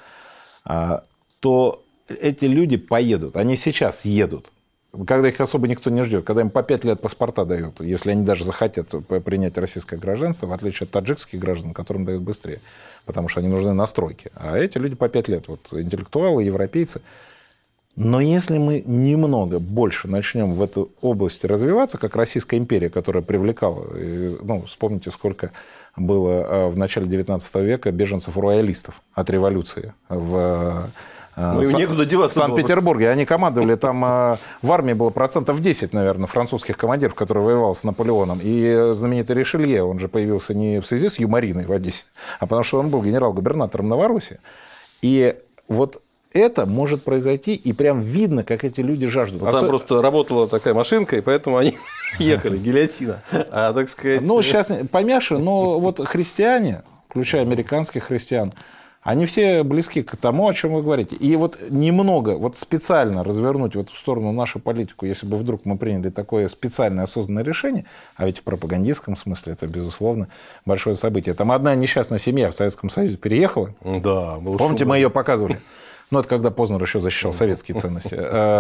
то эти люди поедут, они сейчас едут. Когда их особо никто не ждет, когда им по 5 лет паспорта дают, если они даже захотят принять российское гражданство, в отличие от таджикских граждан, которым дают быстрее, потому что они нужны на стройке. А эти люди по 5 лет, вот, интеллектуалы, европейцы. Но если мы немного больше начнем в этой области развиваться, как Российская империя, которая привлекала, ну, вспомните, сколько было в начале 19 века беженцев-роялистов от революции в некуда деваться в Санкт-Петербурге. Они командовали, там в армии было 10%, наверное, французских командиров, которые воевали с Наполеоном. И знаменитый Ришелье, он же появился не в связи с Юмориной в Одессе, а потому что он был генерал-губернатором Новороссии. И вот это может произойти, и прям видно, как эти люди жаждут. Там просто работала такая машинка, и поэтому они ехали, гильотина. А, так сказать... Ну, сейчас помяше, но вот христиане, включая американских христиан, они все близки к тому, о чем вы говорите. И вот немного, вот специально развернуть в эту сторону нашу политику, если бы вдруг мы приняли такое специальное осознанное решение, а ведь в пропагандистском смысле это, безусловно, большое событие. Там одна несчастная семья в Советском Союзе переехала. Да, помните, мы ее показывали? Ну, это когда Познер еще защищал советские ценности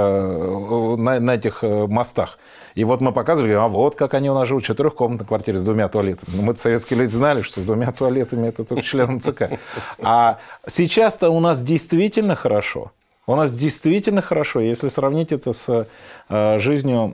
на этих мостах. И вот мы показывали, а вот как они у нас живут в 4-комнатной квартире с 2 туалетами. Ну, мы советские люди знали, что с 2 туалетами это только членом ЦК. А сейчас-то у нас действительно хорошо. У нас действительно хорошо. Если сравнить это с жизнью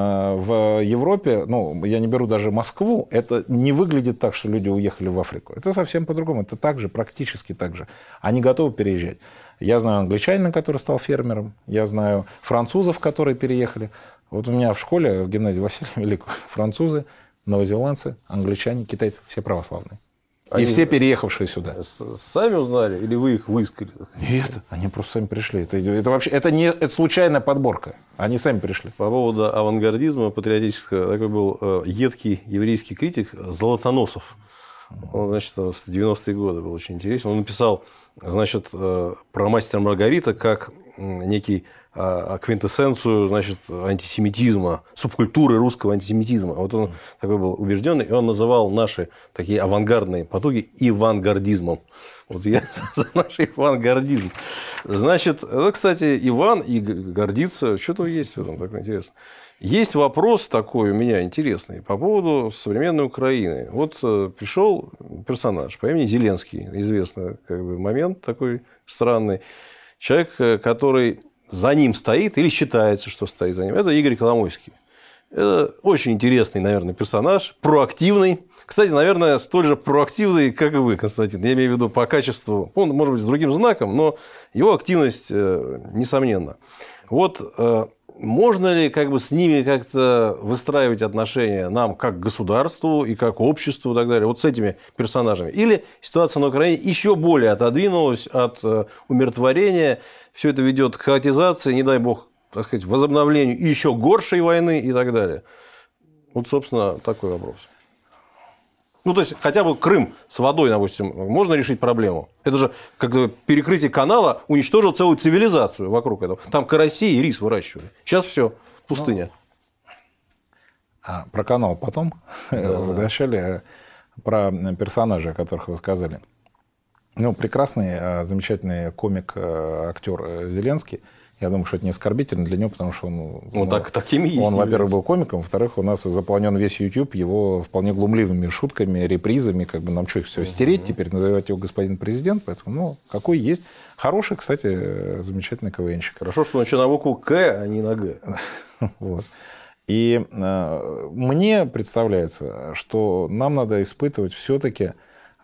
в Европе, ну, я не беру даже Москву, это не выглядит так, что люди уехали в Африку. Это совсем по-другому. Это так же, практически так же. Они готовы переезжать. Я знаю англичанина, который стал фермером. Я знаю французов, которые переехали. Вот у меня в школе, в гимназии Василия Великого, французы, новозеландцы, англичане, китайцы, все православные. И все переехавшие сюда. Сами узнали или вы их выискали? Нет, они просто сами пришли. Это вообще это случайная подборка. Они сами пришли. По поводу авангардизма патриотического, такой был едкий еврейский критик Золотоносов. Он, значит, в 90-е годы был очень интересен. Он написал, значит, про «Мастера и Маргарита» как некий квинтэссенцию, значит, антисемитизма, субкультуры русского антисемитизма. Вот он такой был убежденный, и он называл наши такие авангардные потуги ивангардизмом. Вот я за наш ивангардизм. Значит, это, кстати, Иван и гордится. Что-то есть в этом такое интересное. Есть вопрос такой у меня интересный по поводу современной Украины. Вот пришел персонаж по имени Зеленский, известный как бы момент такой странный. Человек, который за ним стоит или считается, что стоит за ним. Это Игорь Коломойский. Это очень интересный, наверное, персонаж, проактивный. Кстати, наверное, столь же проактивный, как и вы, Константин. Я имею в виду по качеству. Он, может быть, с другим знаком, но его активность несомненна. Вот можно ли как бы с ними как-то выстраивать отношения нам как государству и как обществу и так далее, вот с этими персонажами? Или ситуация на Украине еще более отодвинулась от умиротворения, все это ведет к хаотизации, не дай бог, так сказать, возобновлению еще горшей войны и так далее? Вот, собственно, такой вопрос. Ну, то есть, хотя бы Крым с водой, допустим, можно решить проблему? Это же как перекрытие канала уничтожило целую цивилизацию вокруг этого. Там карасей и рис выращивали. Сейчас все, пустыня. А про канал потом. Вначале про персонажей, о которых вы сказали. Ну, прекрасный, замечательный комик, актер Зеленский. Я думаю, что это не оскорбительно для него, потому что он, такими есть. Он, во-первых, был комиком, во-вторых, у нас заполнен весь YouTube его вполне глумливыми шутками, репризами, как бы нам что, их все стереть, теперь называть его господин президент, поэтому, ну, какой есть. Хороший, кстати, замечательный КВНщик. Хорошо, что он еще на букву К, а не на Г. Вот. И мне представляется, что нам надо испытывать все-таки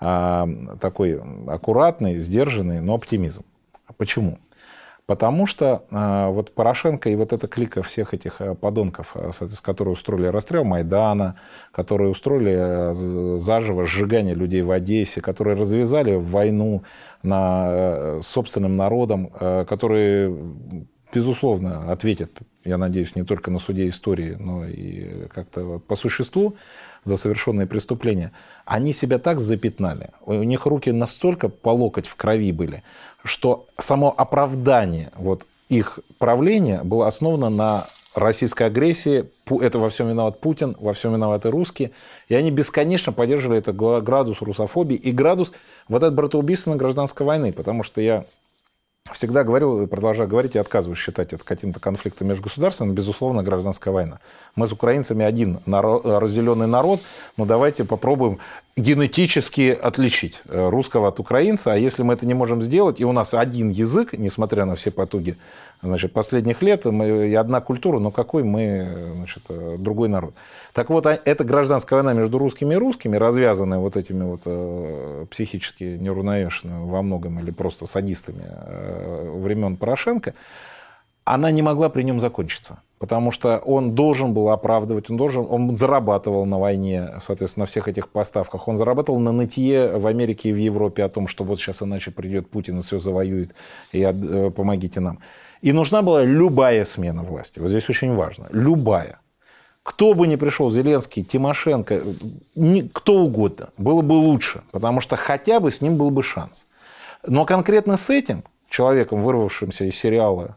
такой аккуратный, сдержанный, но оптимизм. Почему? Потому что вот Порошенко и вот эта клика всех этих подонков, которые устроили расстрел Майдана, которые устроили заживо сжигание людей в Одессе, которые развязали войну над собственным народом, которые, безусловно, ответят, я надеюсь, не только на суде истории, но и как-то по существу за совершенные преступления, они себя так запятнали, у них руки настолько по локоть в крови были, что само оправдание вот их правления было основано на российской агрессии. Это во всем виноват Путин, во всем виноваты русские. И они бесконечно поддерживали этот градус русофобии и градус вот этой братоубийственной гражданской войны. Потому что я всегда говорил и продолжаю говорить, и отказываюсь считать это каким-то конфликтом между государствами, безусловно, гражданская война. Мы с украинцами один разделенный народ, но давайте попробуем генетически отличить русского от украинца, а если мы это не можем сделать, и у нас один язык, несмотря на все потуги, значит, последних лет, и одна культура, но какой мы, значит, другой народ. Так вот, эта гражданская война между русскими и русскими, развязанная вот этими вот психически неуравновешенными во многом или просто садистами времен Порошенко, она не могла при нем закончиться. Потому что он должен был оправдывать, он зарабатывал на войне, соответственно, на всех этих поставках. Он зарабатывал на нытье в Америке и в Европе о том, что вот сейчас иначе придет Путин и все завоюет, и помогите нам. И нужна была любая смена власти. Вот здесь очень важно. Любая. Кто бы ни пришел, Зеленский, Тимошенко, кто угодно, было бы лучше. Потому что хотя бы с ним был бы шанс. Но конкретно с этим человеком, вырвавшимся из сериала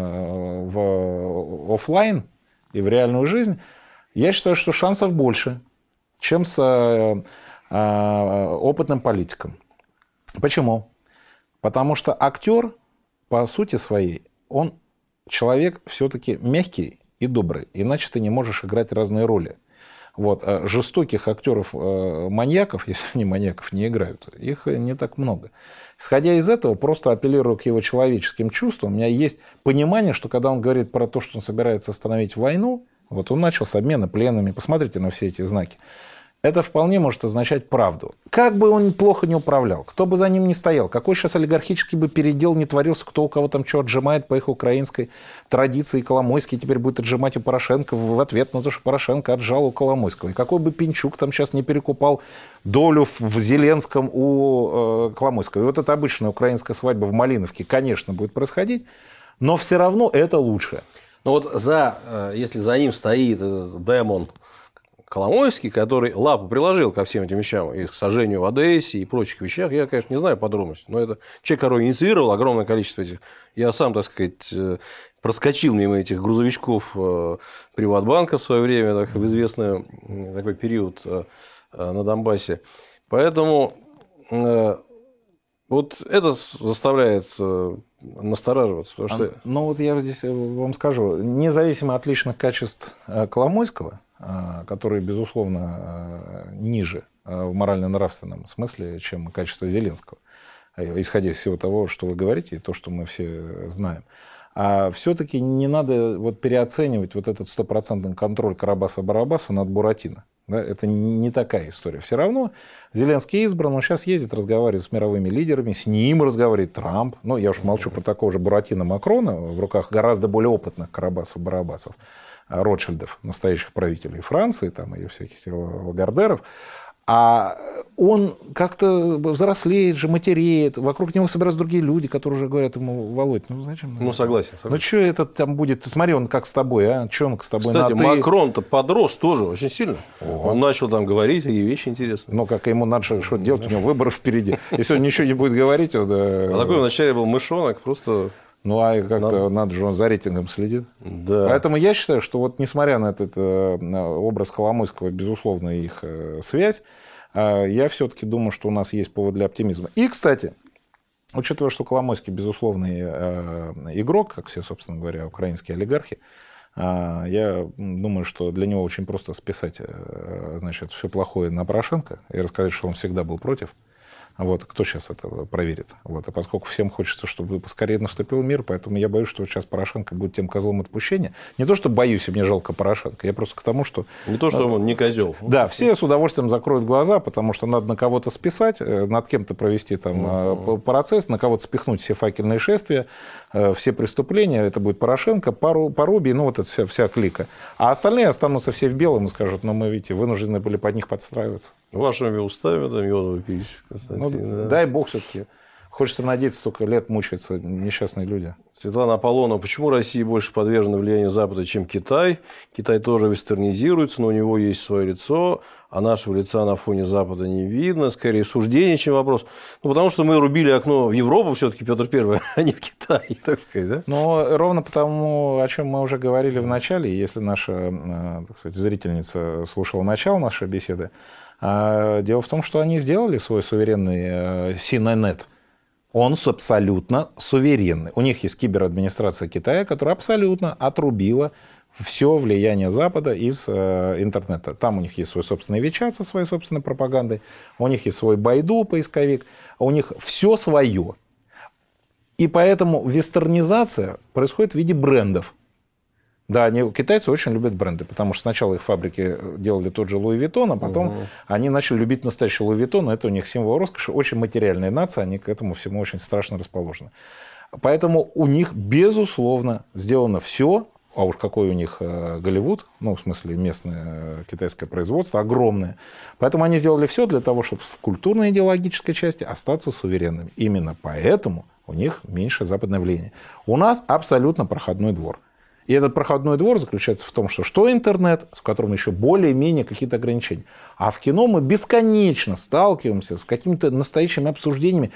в офлайн и в реальную жизнь, я считаю, что шансов больше, чем с опытным политиком. Почему? Потому что актер, по сути своей, он человек все-таки мягкий и добрый. Иначе ты не можешь играть разные роли. Вот. Жестоких актеров-маньяков, если они маньяков не играют, их не так много. Исходя из этого, просто апеллирую к его человеческим чувствам. У меня есть понимание, что когда он говорит про то, что он собирается остановить войну, вот он начал с обмена пленными, посмотрите на все эти знаки, это вполне может означать правду. Как бы он плохо не управлял, кто бы за ним не стоял, какой сейчас олигархический бы передел не творился, кто у кого там что отжимает по их украинской традиции, Коломойский теперь будет отжимать у Порошенко в ответ на то, что Порошенко отжал у Коломойского. И какой бы Пинчук там сейчас не перекупал долю в Зеленском у Коломойского. И вот эта обычная украинская свадьба в Малиновке, конечно, будет происходить, но все равно это лучше. Но вот если за ним стоит этот демон Коломойский, который лапу приложил ко всем этим вещам, и к сожжению в Одессе и прочих вещах, я, конечно, не знаю подробностей, но это человек, который инициировал огромное количество этих. Я сам, так сказать, проскочил мимо этих грузовичков Приватбанка в свое время, в известный такой период на Донбассе. Поэтому вот это заставляет настораживаться. Потому что... Ну, вот я здесь вам скажу, независимо от личных качеств Коломойского, которые, безусловно, ниже в морально-нравственном смысле, чем качество Зеленского, исходя из всего того, что вы говорите, и то, что мы все знаем. А все-таки не надо вот переоценивать вот этот стопроцентный контроль Карабаса-Барабаса над Буратино. Да, это не такая история. Все равно Зеленский избран, он сейчас ездит, разговаривает с мировыми лидерами, с ним разговаривает Трамп. Ну, я уж молчу про такого же Буратино Макрона, в руках гораздо более опытных Карабасов-Барабасов, Ротшильдов, настоящих правителей Франции там, и всяких Лагардеров. А он как-то взрослеет же, матереет, вокруг него собираются другие люди, которые уже говорят ему: Володь, ну зачем? Ну, согласен. Ну, что этот там будет? Ты смотри, он как с тобой, а? Что он с тобой? Кстати, Макрон-то подрос тоже очень сильно. Он начал там говорить, такие вещи интересные. Ну, как ему надо что делать, у него выборы впереди. Если он ничего не будет говорить... А такой вначале был мышонок, просто... Ну, а как-то надо же, он за рейтингом следит. Да. Поэтому я считаю, что вот несмотря на этот образ Коломойского, безусловно, их связь, я все-таки думаю, что у нас есть повод для оптимизма. И, кстати, учитывая, что Коломойский безусловный игрок, как все, собственно говоря, украинские олигархи, я думаю, что для него очень просто списать, значит, все плохое на Порошенко и рассказать, что он всегда был против. Вот, кто сейчас это проверит? Вот, а поскольку всем хочется, чтобы поскорее наступил мир, поэтому я боюсь, что сейчас Порошенко будет тем козлом отпущения. Не то, что боюсь, и мне жалко Порошенко, я просто к тому, что... Не то, что он не козел. Да, все с удовольствием закроют глаза, потому что надо на кого-то списать, над кем-то провести там процесс, на кого-то спихнуть все факельные шествия, все преступления. Это будет Порошенко, Порубий, ну вот эта вся клика. А остальные останутся все в белом и скажут: ну мы, видите, вынуждены были под них подстраиваться. Вашими устами, там, Ионова пить, Константин. Ну, дай бог все-таки. Хочется надеяться, столько лет мучаются несчастные люди. Светлана Аполлонова: почему Россия больше подвержена влиянию Запада, чем Китай? Китай тоже вестернизируется, но у него есть свое лицо, а нашего лица на фоне Запада не видно. Скорее суждение, чем вопрос. Ну, потому что мы рубили окно в Европу все-таки, Петр I, а не в Китай, так сказать, да? Но ровно потому, о чем мы уже говорили в начале, если наша, так сказать, зрительница слушала начало нашей беседы, дело в том, что они сделали свой суверенный Синенет. Он абсолютно суверенный. У них есть киберадминистрация Китая, которая абсолютно отрубила все влияние Запада из интернета. Там у них есть свой собственный Вичат со своей собственной пропагандой, у них есть свой Байду, поисковик, у них все свое. И поэтому вестернизация происходит в виде брендов. Да, китайцы очень любят бренды, потому что сначала их фабрики делали тот же Луи Виттон, а потом они начали любить настоящий Луи Виттон. Это у них символ роскоши. Очень материальная нация, они к этому всему очень страшно расположены. Поэтому у них, безусловно, сделано все, а уж какой у них Голливуд, ну, в смысле, местное китайское производство, огромное. Поэтому они сделали все для того, чтобы в культурно-идеологической части остаться суверенными. Именно поэтому у них меньше западное влияние. У нас абсолютно проходной двор. И этот проходной двор заключается в том, что интернет, с которым еще более-менее какие-то ограничения. А в кино мы бесконечно сталкиваемся с какими-то настоящими обсуждениями.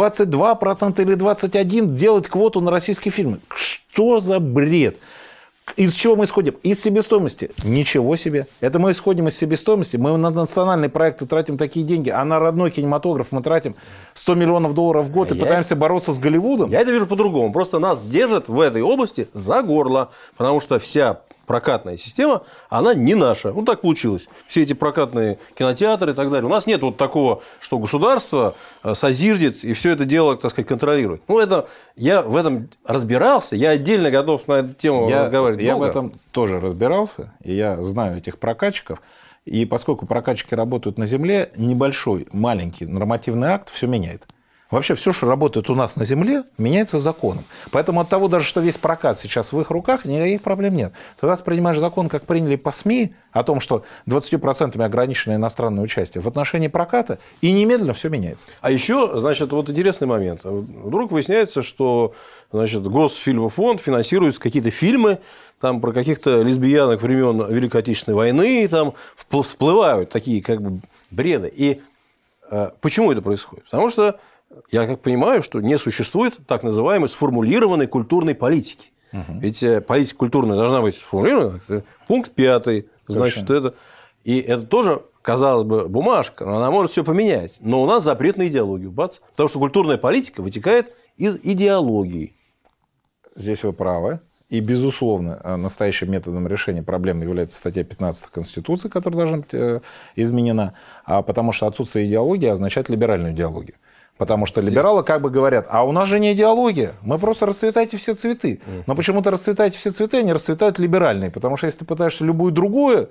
22% или 21% делать квоту на российские фильмы. Что за бред? Из чего мы исходим? Из себестоимости. Ничего себе. Это мы исходим из себестоимости. Мы на национальные проекты тратим такие деньги, а на родной кинематограф мы тратим $100 миллионов в год и пытаемся бороться с Голливудом. Я это вижу по-другому. Просто нас держат в этой области за горло, потому что вся прокатная система, она не наша. Вот так получилось. Все эти прокатные кинотеатры и так далее. У нас нет вот такого, что государство созиждет и все это дело, так сказать, контролирует. Ну, это я в этом разбирался. Я отдельно готов на эту тему разговаривать. Я в этом тоже разбирался. И я знаю этих прокатчиков. И поскольку прокатчики работают на земле, небольшой, маленький нормативный акт все меняет. Вообще все, что работает у нас на земле, меняется законом. Поэтому от того даже, что весь прокат сейчас в их руках, никаких проблем нет. Тогда ты принимаешь закон, как приняли по СМИ, о том, что 20% ограничено иностранное участие в отношении проката, и немедленно все меняется. А еще, значит, вот интересный момент. Вдруг выясняется, что, значит, Госфильмофонд финансирует какие-то фильмы там, про каких-то лесбиянок времен Великой Отечественной войны, там всплывают такие как бы бреды. И почему это происходит? Потому что я как понимаю, что не существует так называемой сформулированной культурной политики. Ведь политика культурная должна быть сформулирована. Пункт 5. Значит, это. И это тоже, казалось бы, бумажка, но она может все поменять. Но у нас запрет на идеологию. Бац. Потому что культурная политика вытекает из идеологии. Здесь вы правы. И, безусловно, настоящим методом решения проблемы является статья 15 Конституции, которая должна быть изменена. Потому что отсутствие идеологии означает либеральную идеологию. Потому что либералы как бы говорят: а у нас же не идеология, мы просто расцветайте все цветы. Но почему-то расцветайте все цветы, они расцветают либеральные. Потому что если ты пытаешься любую другую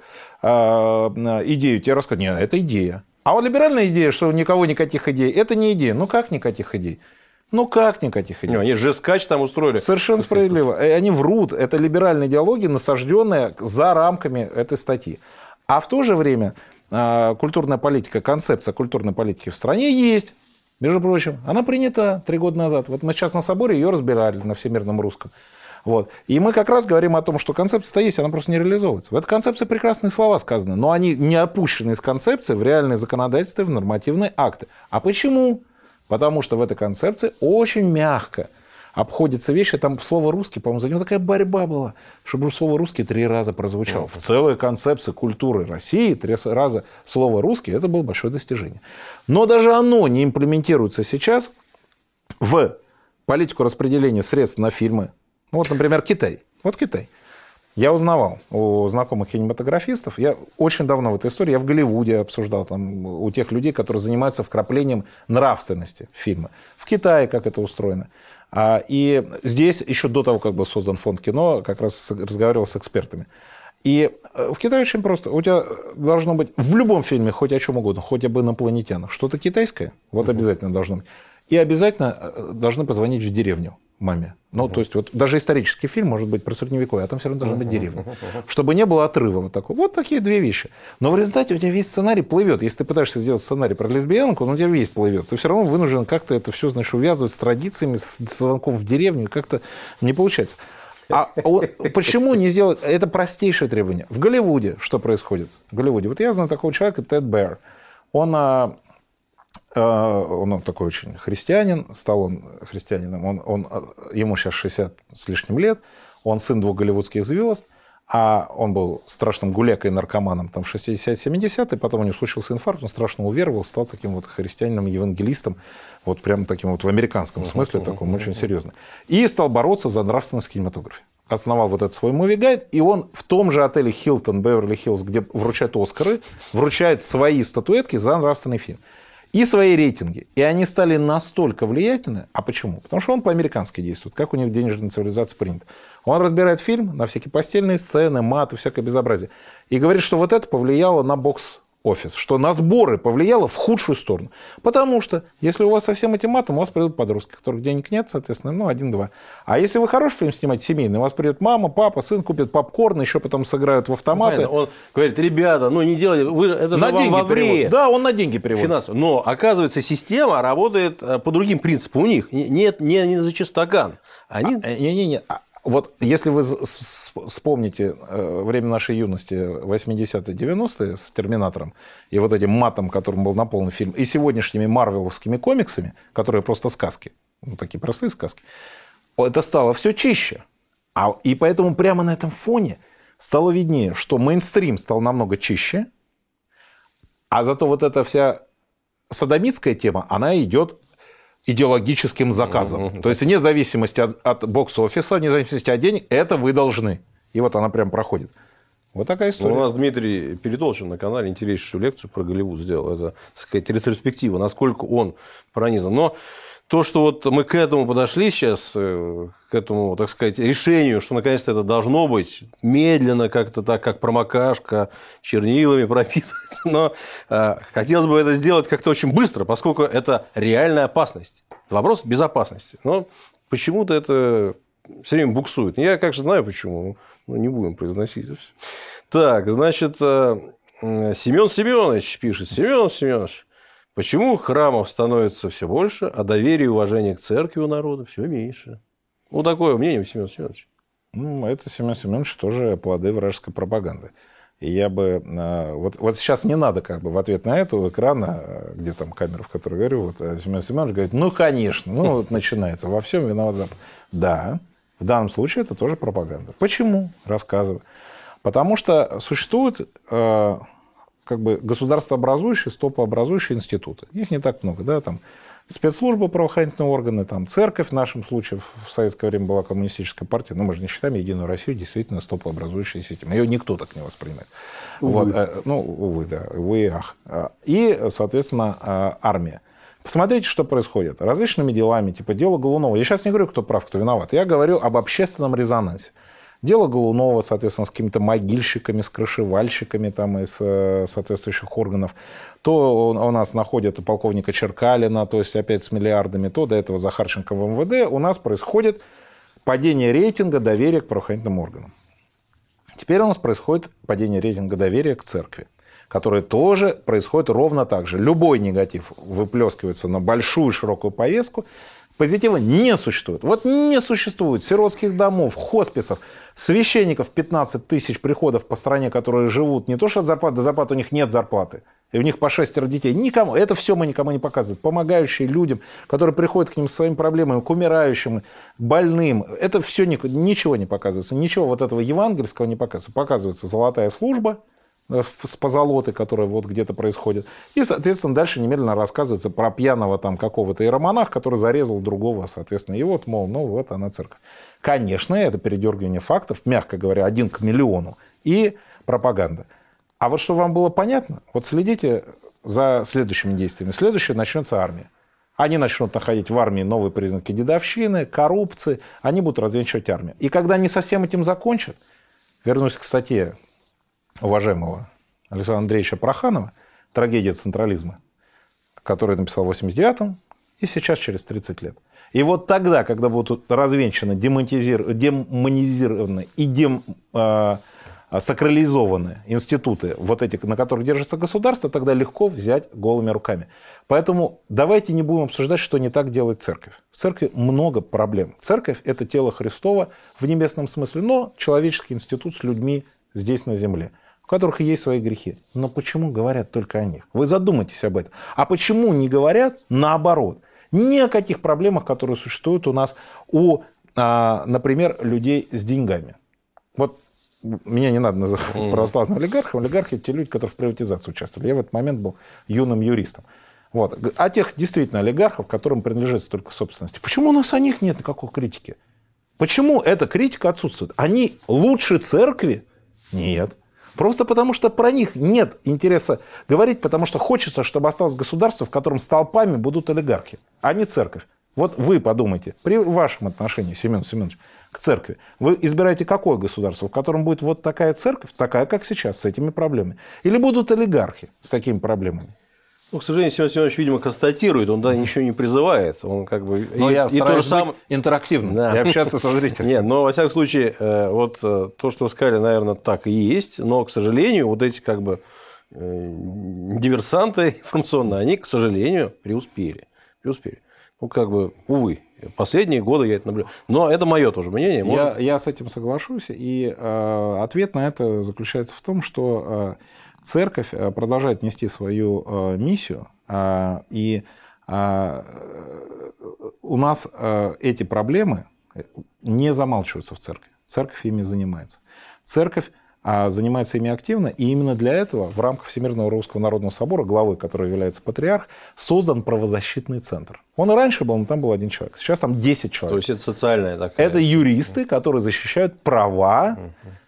идею, тебе расскажут: нет, это идея. А вот либеральная идея, что никого никаких идей, это не идея. Ну как никаких идей? Ну как никаких идей? Они же скач там устроили. Совершенно справедливо. И они врут. Это либеральная идеология, насажденная за рамками этой статьи. А в то же время культурная политика, концепция культурной политики в стране есть. Между прочим, она принята 3 года назад. Вот мы сейчас на соборе ее разбирали на Всемирном русском. Вот. И мы как раз говорим о том, что концепция-то есть, она просто не реализовывается. В этой концепции прекрасные слова сказаны, но они не опущены из концепции в реальное законодательство, в нормативные акты. А почему? Потому что в этой концепции очень мягко обходятся вещи. Там слово «русский», по-моему, за него такая борьба была, чтобы слово «русский» 3 раза прозвучало. В целой концепции культуры России 3 раза слово «русский» — это было большое достижение. Но даже оно не имплементируется сейчас в политику распределения средств на фильмы. Ну, вот, например, Китай. Вот Китай. Я узнавал у знакомых кинематографистов, я очень давно в этой истории, я в Голливуде обсуждал там, у тех людей, которые занимаются вкраплением нравственности в фильмы. В Китае как это устроено. И здесь еще до того, как был создан фонд кино, как раз разговаривал с экспертами. И в Китае очень просто. У тебя должно быть в любом фильме, хоть о чем угодно, хоть об инопланетянах, что-то китайское, вот обязательно должно быть. И обязательно должны позвонить в деревню маме. Ну, то есть, вот даже исторический фильм может быть про Средневековье, а там все равно должна быть деревня. Чтобы не было отрыва вот такого. Вот такие 2 вещи. Но в результате у тебя весь сценарий плывет. Если ты пытаешься сделать сценарий про лесбиянку, он у тебя весь плывет. Ты все равно вынужден как-то это все, знаешь, увязывать с традициями, с звонком в деревню. Как-то не получается. А почему не сделать... Это простейшее требование. В Голливуде что происходит? В Голливуде. Вот я знаю такого человека, Тед Бэр. Он такой очень христианин, стал он христианином, ему сейчас 60 с лишним лет, он сын 2 голливудских звезд, а он был страшным гулекой, наркоманом там, в 60-70-е, потом у него случился инфаркт, он страшно уверовал, стал таким вот христианином, евангелистом, вот прямо таким вот в американском смысле, таком очень серьезно. И стал бороться за нравственность в кинематографе. Основал вот этот свой Movie Guide, и он в том же отеле Hilton, Беверли-Хиллз, где вручают Оскары, вручает свои статуэтки за нравственный фильм. И свои рейтинги. И они стали настолько влиятельны. А почему? Потому что он по-американски действует. Как у них в денежной цивилизации принято. Он разбирает фильм на всякие постельные сцены, маты, всякое безобразие. И говорит, что вот это повлияло на бокс-офис. Что на сборы повлияло в худшую сторону. Потому что, если у вас со всем этим матом, у вас придут подростки, у которых денег нет, соответственно, 1-2. А если вы хороший фильм снимаете, семейный, у вас придет мама, папа, сын, купит попкорн, еще потом сыграют в автоматы. Понятно. Он говорит, ребята, не делайте, это на же вам во вред. Да, он на деньги переводит. Финансово. Но, оказывается, система работает по другим принципам. У них нет не за чистоган. Они... Не. Вот если вы вспомните время нашей юности, 80-е, 90-е с «Терминатором» и вот этим матом, которым был наполнен фильм, и сегодняшними марвеловскими комиксами, которые просто сказки, такие простые сказки, это стало все чище. И поэтому прямо на этом фоне стало виднее, что мейнстрим стал намного чище, а зато вот эта вся содомитская тема, она идет идеологическим заказом. То есть, вне зависимости от бокс-офиса, вне зависимости от денег, это вы должны. И вот она прям проходит. Вот такая история. У нас Дмитрий Перетолчин на канале интереснейшую лекцию про Голливуд сделал. Это, так сказать, ретроспектива, насколько он пронизан. Но то, что вот мы к этому подошли сейчас, к этому, так сказать, решению, что наконец-то это должно быть, медленно как-то так, как промокашка, чернилами прописывать. Но хотелось бы это сделать как-то очень быстро, поскольку это реальная опасность. Это вопрос безопасности. Но почему-то это все время буксует. Я, как же, знаю почему. Не будем произносить это все. Так, значит, Семен Семенович пишет. Семен Семенович. Почему храмов становится все больше, а доверие и уважение к церкви у народа все меньше? Вот такое мнение у Семена Семеновича. Это, Семен Семенович, тоже плоды вражеской пропаганды. И я бы... Вот сейчас не надо как бы в ответ на это у экрана, где там камера, в которой говорю, вот Семен Семенович говорит, конечно, вот начинается, во всем виноват Запад. Да, в данном случае это тоже пропаганда. Почему? Рассказываю. Потому что существует... как бы государствообразующие, стопообразующие институты. Их не так много. Да? Там спецслужбы, правоохранительные органы, там церковь в нашем случае в советское время была коммунистическая партия, но мы же не считаем Единую Россию действительно стопообразующей системой. Ее никто так не воспринимает. Увы. Вот, увы, да. Увы и ах. И, соответственно, армия. Посмотрите, что происходит. Различными делами, типа дело Голунова. Я сейчас не говорю, кто прав, кто виноват. Я говорю об общественном резонансе. Дело Голунова, соответственно, с какими-то могильщиками, с крышевальщиками там, из соответствующих органов. То у нас находят полковника Черкалина, то есть опять с миллиардами, то до этого Захарченко в МВД. У нас происходит падение рейтинга доверия к правоохранительным органам. Теперь у нас происходит падение рейтинга доверия к церкви. которые тоже происходят ровно так же. Любой негатив выплескивается на большую широкую повестку. Позитива не существует. Вот не существует сиротских домов, хосписов, священников 15 тысяч приходов по стране, которые живут не то что от зарплаты, до зарплаты у них нет зарплаты. И у них по 6 детей. Никому. Это все мы никому не показываем. Помогающие людям, которые приходят к ним со своими проблемами, к умирающим, к больным. Это все ничего не показывается. Ничего вот этого евангельского не показывается. Показывается золотая служба с позолотой, которая вот где-то происходит. И, соответственно, дальше немедленно рассказывается про пьяного там какого-то иеромонаха, который зарезал другого, соответственно. И вот, мол, ну вот она церковь. Конечно, это передергивание фактов, мягко говоря, 1 к миллиону. И пропаганда. А вот что вам было понятно, вот следите за следующими действиями. Следующее начнется армия. Они начнут находить в армии новые признаки дедовщины, коррупции. Они будут развенчивать армию. И когда они со всем этим закончат, вернусь к статье уважаемого Александра Андреевича Проханова «Трагедия централизма», который написал в 89-м и сейчас через 30 лет. И вот тогда, когда будут развенчаны, демонизированы и сакрализованы институты, вот эти, на которых держится государство, тогда легко взять голыми руками. Поэтому давайте не будем обсуждать, что не так делает церковь. В церкви много проблем. Церковь – это тело Христова в небесном смысле, но человеческий институт с людьми здесь на земле, у которых и есть свои грехи. Но почему говорят только о них? Вы задумайтесь об этом. А почему не говорят наоборот? Ни о каких проблемах, которые существуют у нас у, например, людей с деньгами. Вот меня не надо называть православным олигархом. Олигархи – это те люди, которые в приватизации участвовали. Я в этот момент был юным юристом. Вот. А тех действительно олигархов, которым принадлежит столько собственности. Почему у нас о них нет никакой критики? Почему эта критика отсутствует? Они лучше церкви? Нет. Просто потому, что про них нет интереса говорить, потому что хочется, чтобы осталось государство, в котором столпами будут олигархи, а не церковь. Вот вы подумайте, при вашем отношении, Семен Семенович, к церкви, вы избираете какое государство, в котором будет вот такая церковь, такая, как сейчас, с этими проблемами? Или будут олигархи с такими проблемами? Ну, к сожалению, Семен Семенович, видимо, констатирует, он ничего не призывает. Он как бы... Но я стараюсь быть интерактивным, да. И общаться со зрителями. Нет, но, во всяком случае, вот то, что вы сказали, наверное, так и есть, но, к сожалению, вот эти как бы диверсанты информационные, они, к сожалению, преуспели. Ну, как бы, увы. Последние годы я это наблюдаю. Но это мое тоже мнение. Я с этим соглашусь. И ответ на это заключается в том, что церковь продолжает нести свою миссию. И у нас эти проблемы не замалчиваются в церкви. Церковь ими занимается. Церковь занимается ими активно, и именно для этого в рамках Всемирного Русского Народного Собора, главой которого является патриарх, создан правозащитный центр. Он и раньше был, но там был 1 человек. Сейчас там 10 человек. То есть это социальная такая... Это юристы, которые защищают права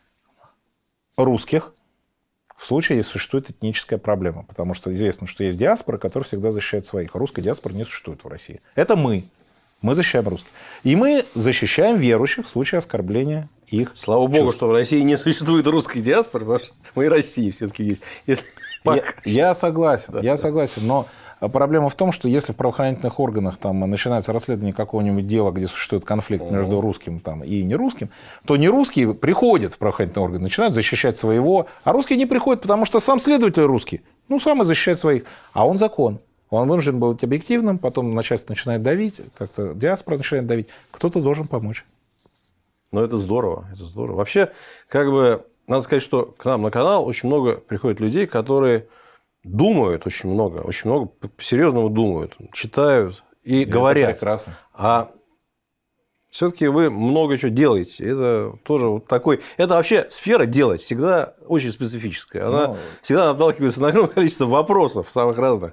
русских в случае, если существует этническая проблема. Потому что известно, что есть диаспора, которая всегда защищает своих. Русской диаспоры не существует в России. Это мы. Мы защищаем русских. И мы защищаем верующих в случае оскорбления их. Слава Богу, что в России не существует русской диаспоры, потому что мы и России все-таки есть. Я согласен, да. Я согласен. Но проблема в том, что если в правоохранительных органах там начинается расследование какого-нибудь дела, где существует конфликт между русским там, и нерусским, то нерусские приходят в правоохранительные органы, начинают защищать своего, а русские не приходят, потому что сам следователь русский, сам и защищает своих, а он закон. Он вынужден был быть объективным, потом начальство начинает давить, как-то диаспора начинает давить. Кто-то должен помочь. Ну, это здорово, это здорово. Вообще, как бы, надо сказать, что к нам на канал очень много приходит людей, которые думают очень много по-серьезному думают, читают и говорят. Это прекрасно. А все-таки вы много чего делаете. Это тоже вот такой... Это вообще сфера делать всегда очень специфическая. Она всегда наталкивается на огромное количество вопросов самых разных.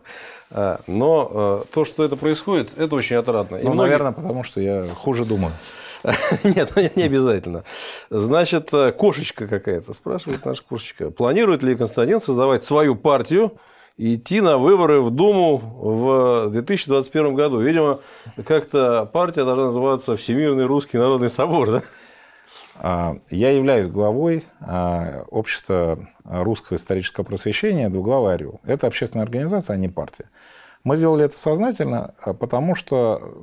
Но то, что это происходит, это очень отрадно. Наверное, потому что я хуже думаю. Нет, не обязательно. Значит, кошечка какая-то, спрашивает наша кошечка. Планирует ли Константин создавать свою партию и идти на выборы в Думу в 2021 году? Видимо, как-то партия должна называться Всемирный Русский Народный Собор, да? Я являюсь главой общества русского исторического просвещения «Двуглавый орел». Это общественная организация, а не партия. Мы сделали это сознательно, потому что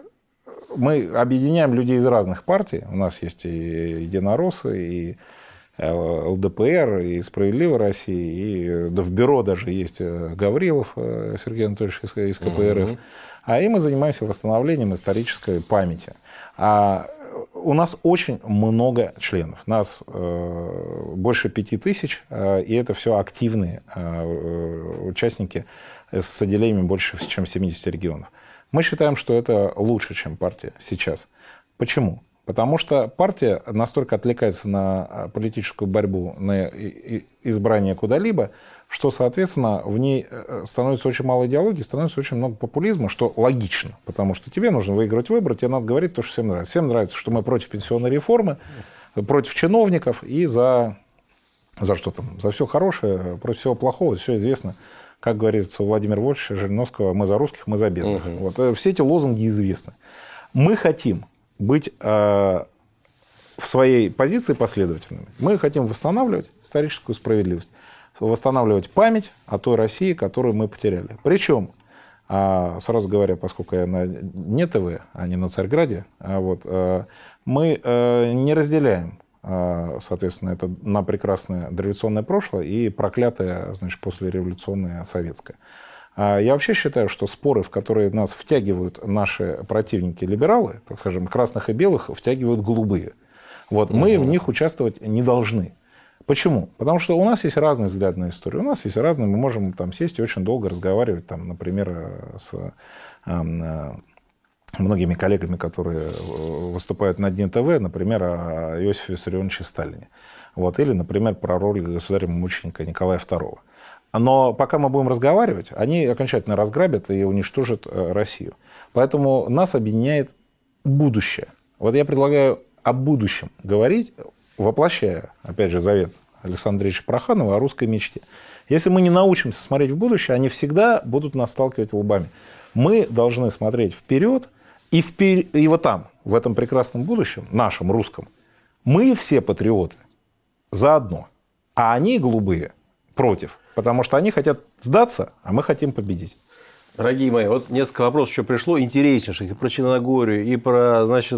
мы объединяем людей из разных партий. У нас есть и единороссы, и ЛДПР, и «Справедливой России», и да, в бюро даже есть Гаврилов Сергей Анатольевич из КПРФ. И мы занимаемся восстановлением исторической памяти. У нас очень много членов. Нас больше 5000, и это все активные участники с отделениями больше, чем в 70 регионов. Мы считаем, что это лучше, чем партия сейчас. Почему? Потому что партия настолько отвлекается на политическую борьбу, на избрание куда-либо, что, соответственно, в ней становится очень мало идеологии, становится очень много популизма, что логично. Потому что тебе нужно выиграть выборы, тебе надо говорить то, что всем нравится. Всем нравится, что мы против пенсионной реформы, против чиновников и за что там? За все хорошее, против всего плохого, все известно. Как говорится у Владимира Вольфовича Жириновского, мы за русских, мы за бедных. Вот. Все эти лозунги известны. Мы хотим быть в своей позиции последовательными. Мы хотим восстанавливать историческую справедливость, восстанавливать память о той России, которую мы потеряли. Причем, сразу говоря, поскольку я на не ТВ, а не на Царьграде, мы не разделяем, соответственно, это на прекрасное дореволюционное прошлое и проклятое, значит, послереволюционное советское. Я вообще считаю, что споры, в которые нас втягивают наши противники-либералы, так скажем, красных и белых, втягивают голубые. Вот. Мы в них участвовать не должны. Почему? Потому что у нас есть разные взгляды на историю. У нас есть разные, мы можем там сесть и очень долго разговаривать, там, например, с многими коллегами, которые выступают на Дне ТВ, например, о Иосифе Виссарионовиче Сталине. Вот. Или, например, про роль государя-мученика Николая II. Но пока мы будем разговаривать, они окончательно разграбят и уничтожат Россию. Поэтому нас объединяет будущее. Вот я предлагаю о будущем говорить, воплощая, опять же, завет Александра Андреевича Проханова о русской мечте. Если мы не научимся смотреть в будущее, они всегда будут нас сталкивать лбами. Мы должны смотреть вперед, и вот там, в этом прекрасном будущем, нашем, русском, мы все патриоты заодно, а они, голубые, против. Потому что они хотят сдаться, а мы хотим победить. Дорогие мои, вот несколько вопросов еще пришло интереснейших и про Черногорию, и про, значит,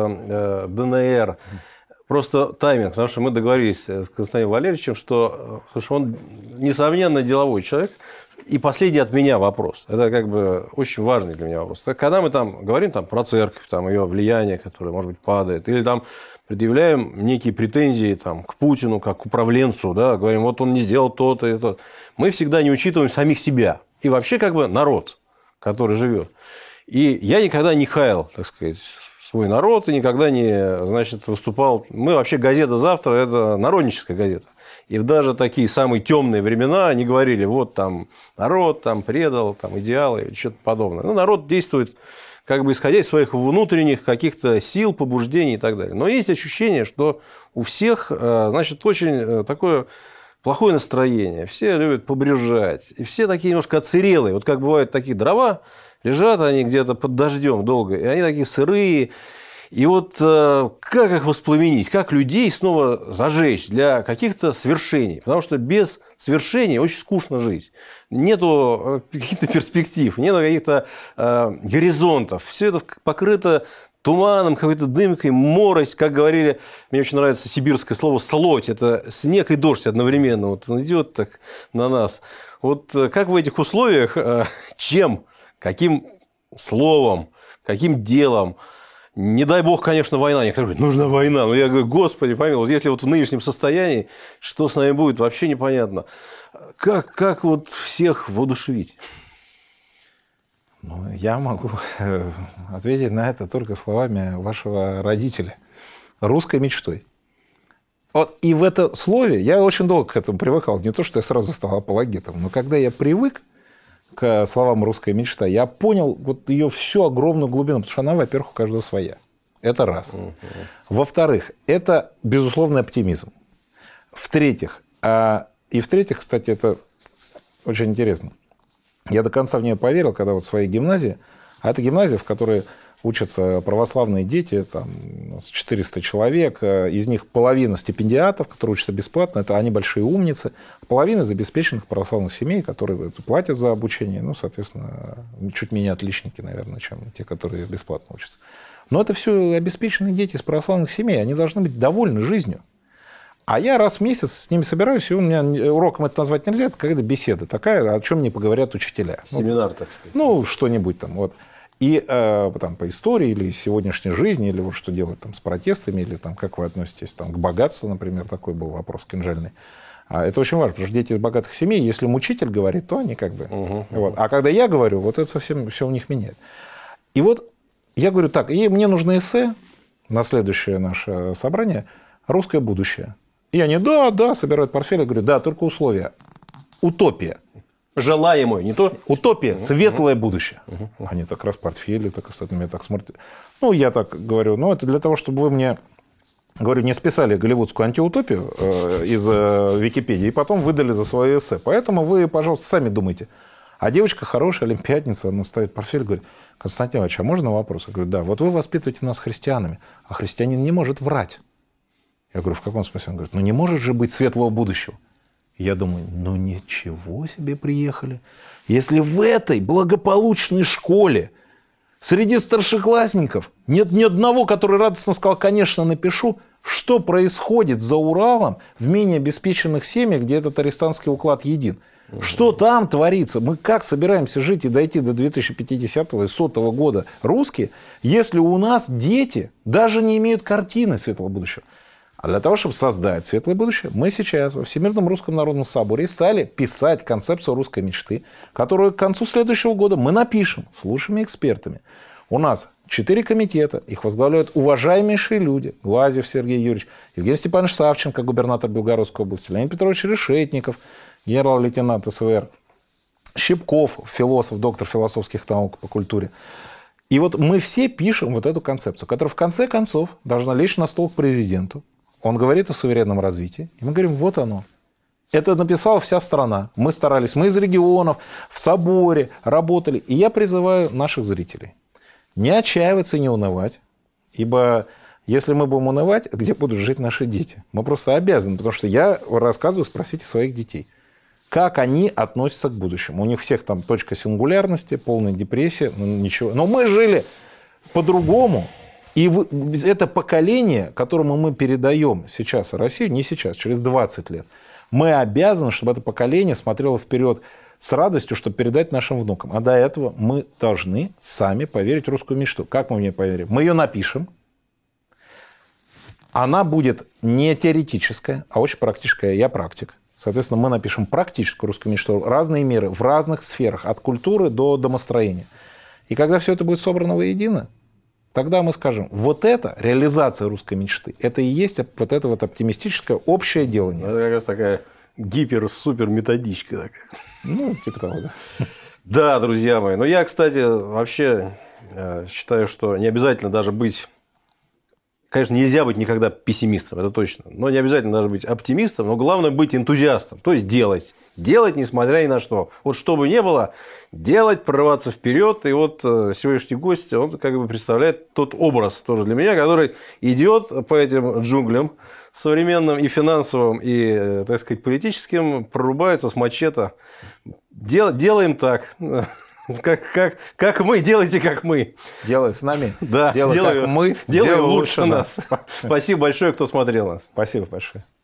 ДНР. Просто тайминг, потому что мы договорились с Константином Валерьевичем, что он, несомненно, деловой человек. И последний от меня вопрос. Это как бы очень важный для меня вопрос. Когда мы там говорим там, про церковь, там, ее влияние, которое, может быть, падает, или там предъявляем некие претензии там, к Путину, как к управленцу, да, говорим, вот он не сделал то-то и то. Мы всегда не учитываем самих себя. И вообще как бы народ, который живет. И я никогда не хаял, так сказать, свой народ, и никогда не, значит, выступал. Мы вообще газета «Завтра» – это народническая газета. И в даже такие самые темные времена они говорили, вот там народ там предал, там идеалы, и что-то подобное. Ну, народ действует как бы исходя из своих внутренних каких-то сил, побуждений и так далее. Но есть ощущение, что у всех, значит, очень такое плохое настроение. Все любят побрюзжать. И все такие немножко отсырелые. Вот как бывают такие дрова, лежат они где-то под дождем долго, и они такие сырые. И вот как их воспламенить, как людей снова зажечь для каких-то свершений. Потому что без свершений очень скучно жить. Нету каких-то перспектив, нету каких-то горизонтов. Все это покрыто туманом, какой-то дымкой, морось, как говорили, мне очень нравится сибирское слово «слоть». Это снег и дождь одновременно. Вот он идет так на нас. Вот как в этих условиях, чем, каким словом, каким делом, не дай бог, конечно, война. Некоторые говорят, нужна война. Но я говорю, Господи, помилуй, вот если вот в нынешнем состоянии, что с нами будет, вообще непонятно. Как вот всех воодушевить? Ну, я могу ответить на это только словами вашего родителя. Русской мечтой. Вот и в это слове я очень долго к этому привыкал. Не то, что я сразу стал апологетом, но когда я привык к словам «русская мечта», я понял вот ее всю огромную глубину, потому что она, во-первых, у каждого своя. Это раз. Во-вторых, это безусловный оптимизм. В-третьих, кстати, это очень интересно. Я до конца в нее поверил, когда вот в своей гимназии, а это гимназия, в которой учатся православные дети, там 400 человек, из них половина стипендиатов, которые учатся бесплатно, это они большие умницы, половина из обеспеченных православных семей, которые платят за обучение, ну, соответственно, чуть менее отличники, наверное, чем те, которые бесплатно учатся. Но это все обеспеченные дети из православных семей, они должны быть довольны жизнью. А я раз в месяц с ними собираюсь, и у меня уроком это назвать нельзя, это какая-то беседа такая, о чем мне поговорят учителя. Семинар, так сказать. Ну, что-нибудь там. Вот. И там, по истории или сегодняшней жизни, или вот что делать там, с протестами, или там, как вы относитесь там, к богатству, например, такой был вопрос кинжальный. Это очень важно, потому что дети из богатых семей, если им учитель говорит, то они как бы... Вот. А когда я говорю, вот это совсем все у них меняет. И вот я говорю так, и мне нужно эссе на следующее наше собрание «Русское будущее». И они, да, собирают портфель. Я говорю, да, только условия. Утопия. Желаемое, не то? Утопия, светлое будущее. Они так раз портфели, так на меня так смотрят. Ну, я так говорю, это для того, чтобы вы мне, говорю, не списали голливудскую антиутопию из Википедии и потом выдали за свое эссе. Поэтому вы, пожалуйста, сами думайте. А девочка хорошая, олимпиадница, она ставит портфель, говорит, Константин Иванович, а можно вопрос? Я говорю, да, вот вы воспитываете нас христианами, а христианин не может врать. Я говорю, в каком смысле? Он говорит, не может же быть светлого будущего. Я думаю, ничего себе приехали. Если в этой благополучной школе среди старшеклассников нет ни одного, который радостно сказал, конечно, напишу, что происходит за Уралом в менее обеспеченных семьях, где этот арестантский уклад един. Что там творится? Мы как собираемся жить и дойти до 2050 и 100 года русские, если у нас дети даже не имеют картины светлого будущего? А для того, чтобы создать светлое будущее, мы сейчас во Всемирном Русском Народном Соборе стали писать концепцию русской мечты, которую к концу следующего года мы напишем с лучшими экспертами. У нас 4 комитета, их возглавляют уважаемейшие люди. Глазьев Сергей Юрьевич, Евгений Степанович Савченко, губернатор Белгородской области, Леонид Петрович Решетников, генерал-лейтенант СВР, Щипков, философ, доктор философских наук по культуре. И вот мы все пишем вот эту концепцию, которая в конце концов должна лечь на стол к президенту. Он говорит о суверенном развитии. И мы говорим, вот оно. Это написала вся страна. Мы старались, мы из регионов, в соборе работали. И я призываю наших зрителей не отчаиваться и не унывать. Ибо если мы будем унывать, где будут жить наши дети? Мы просто обязаны. Потому что я рассказываю, спросите своих детей. Как они относятся к будущему? У них всех там точка сингулярности, полная депрессия. Ничего. Но мы жили по-другому. И это поколение, которому мы передаем сейчас Россию, не сейчас, через 20 лет, мы обязаны, чтобы это поколение смотрело вперед с радостью, чтобы передать нашим внукам. А до этого мы должны сами поверить в русскую мечту. Как мы в нее поверим? Мы ее напишем. Она будет не теоретическая, а очень практическая. Я практик. Соответственно, мы напишем практическую русскую мечту. Разные меры в разных сферах. От культуры до домостроения. И когда все это будет собрано воедино, тогда мы скажем, вот это реализация русской мечты. Это и есть вот это вот оптимистическое общее делание. Это как раз такая гипер-супер методичка такая. Типа того, да. Да, друзья мои. Но я, кстати, вообще считаю, что не обязательно даже быть... Конечно, нельзя быть никогда пессимистом, это точно. Но не обязательно даже быть оптимистом, но главное быть энтузиастом. То есть делать. Делать, несмотря ни на что. Вот что бы ни было, делать, прорываться вперед. И вот сегодняшний гость, он как бы представляет тот образ тоже для меня, который идет по этим джунглям современным и финансовым, и, так сказать, политическим, прорубается с мачете. Делаем так. Как мы, делайте как мы. Делай с нами, да, делай как мы, делай лучше нас. Спасибо большое, кто смотрел нас. Спасибо большое.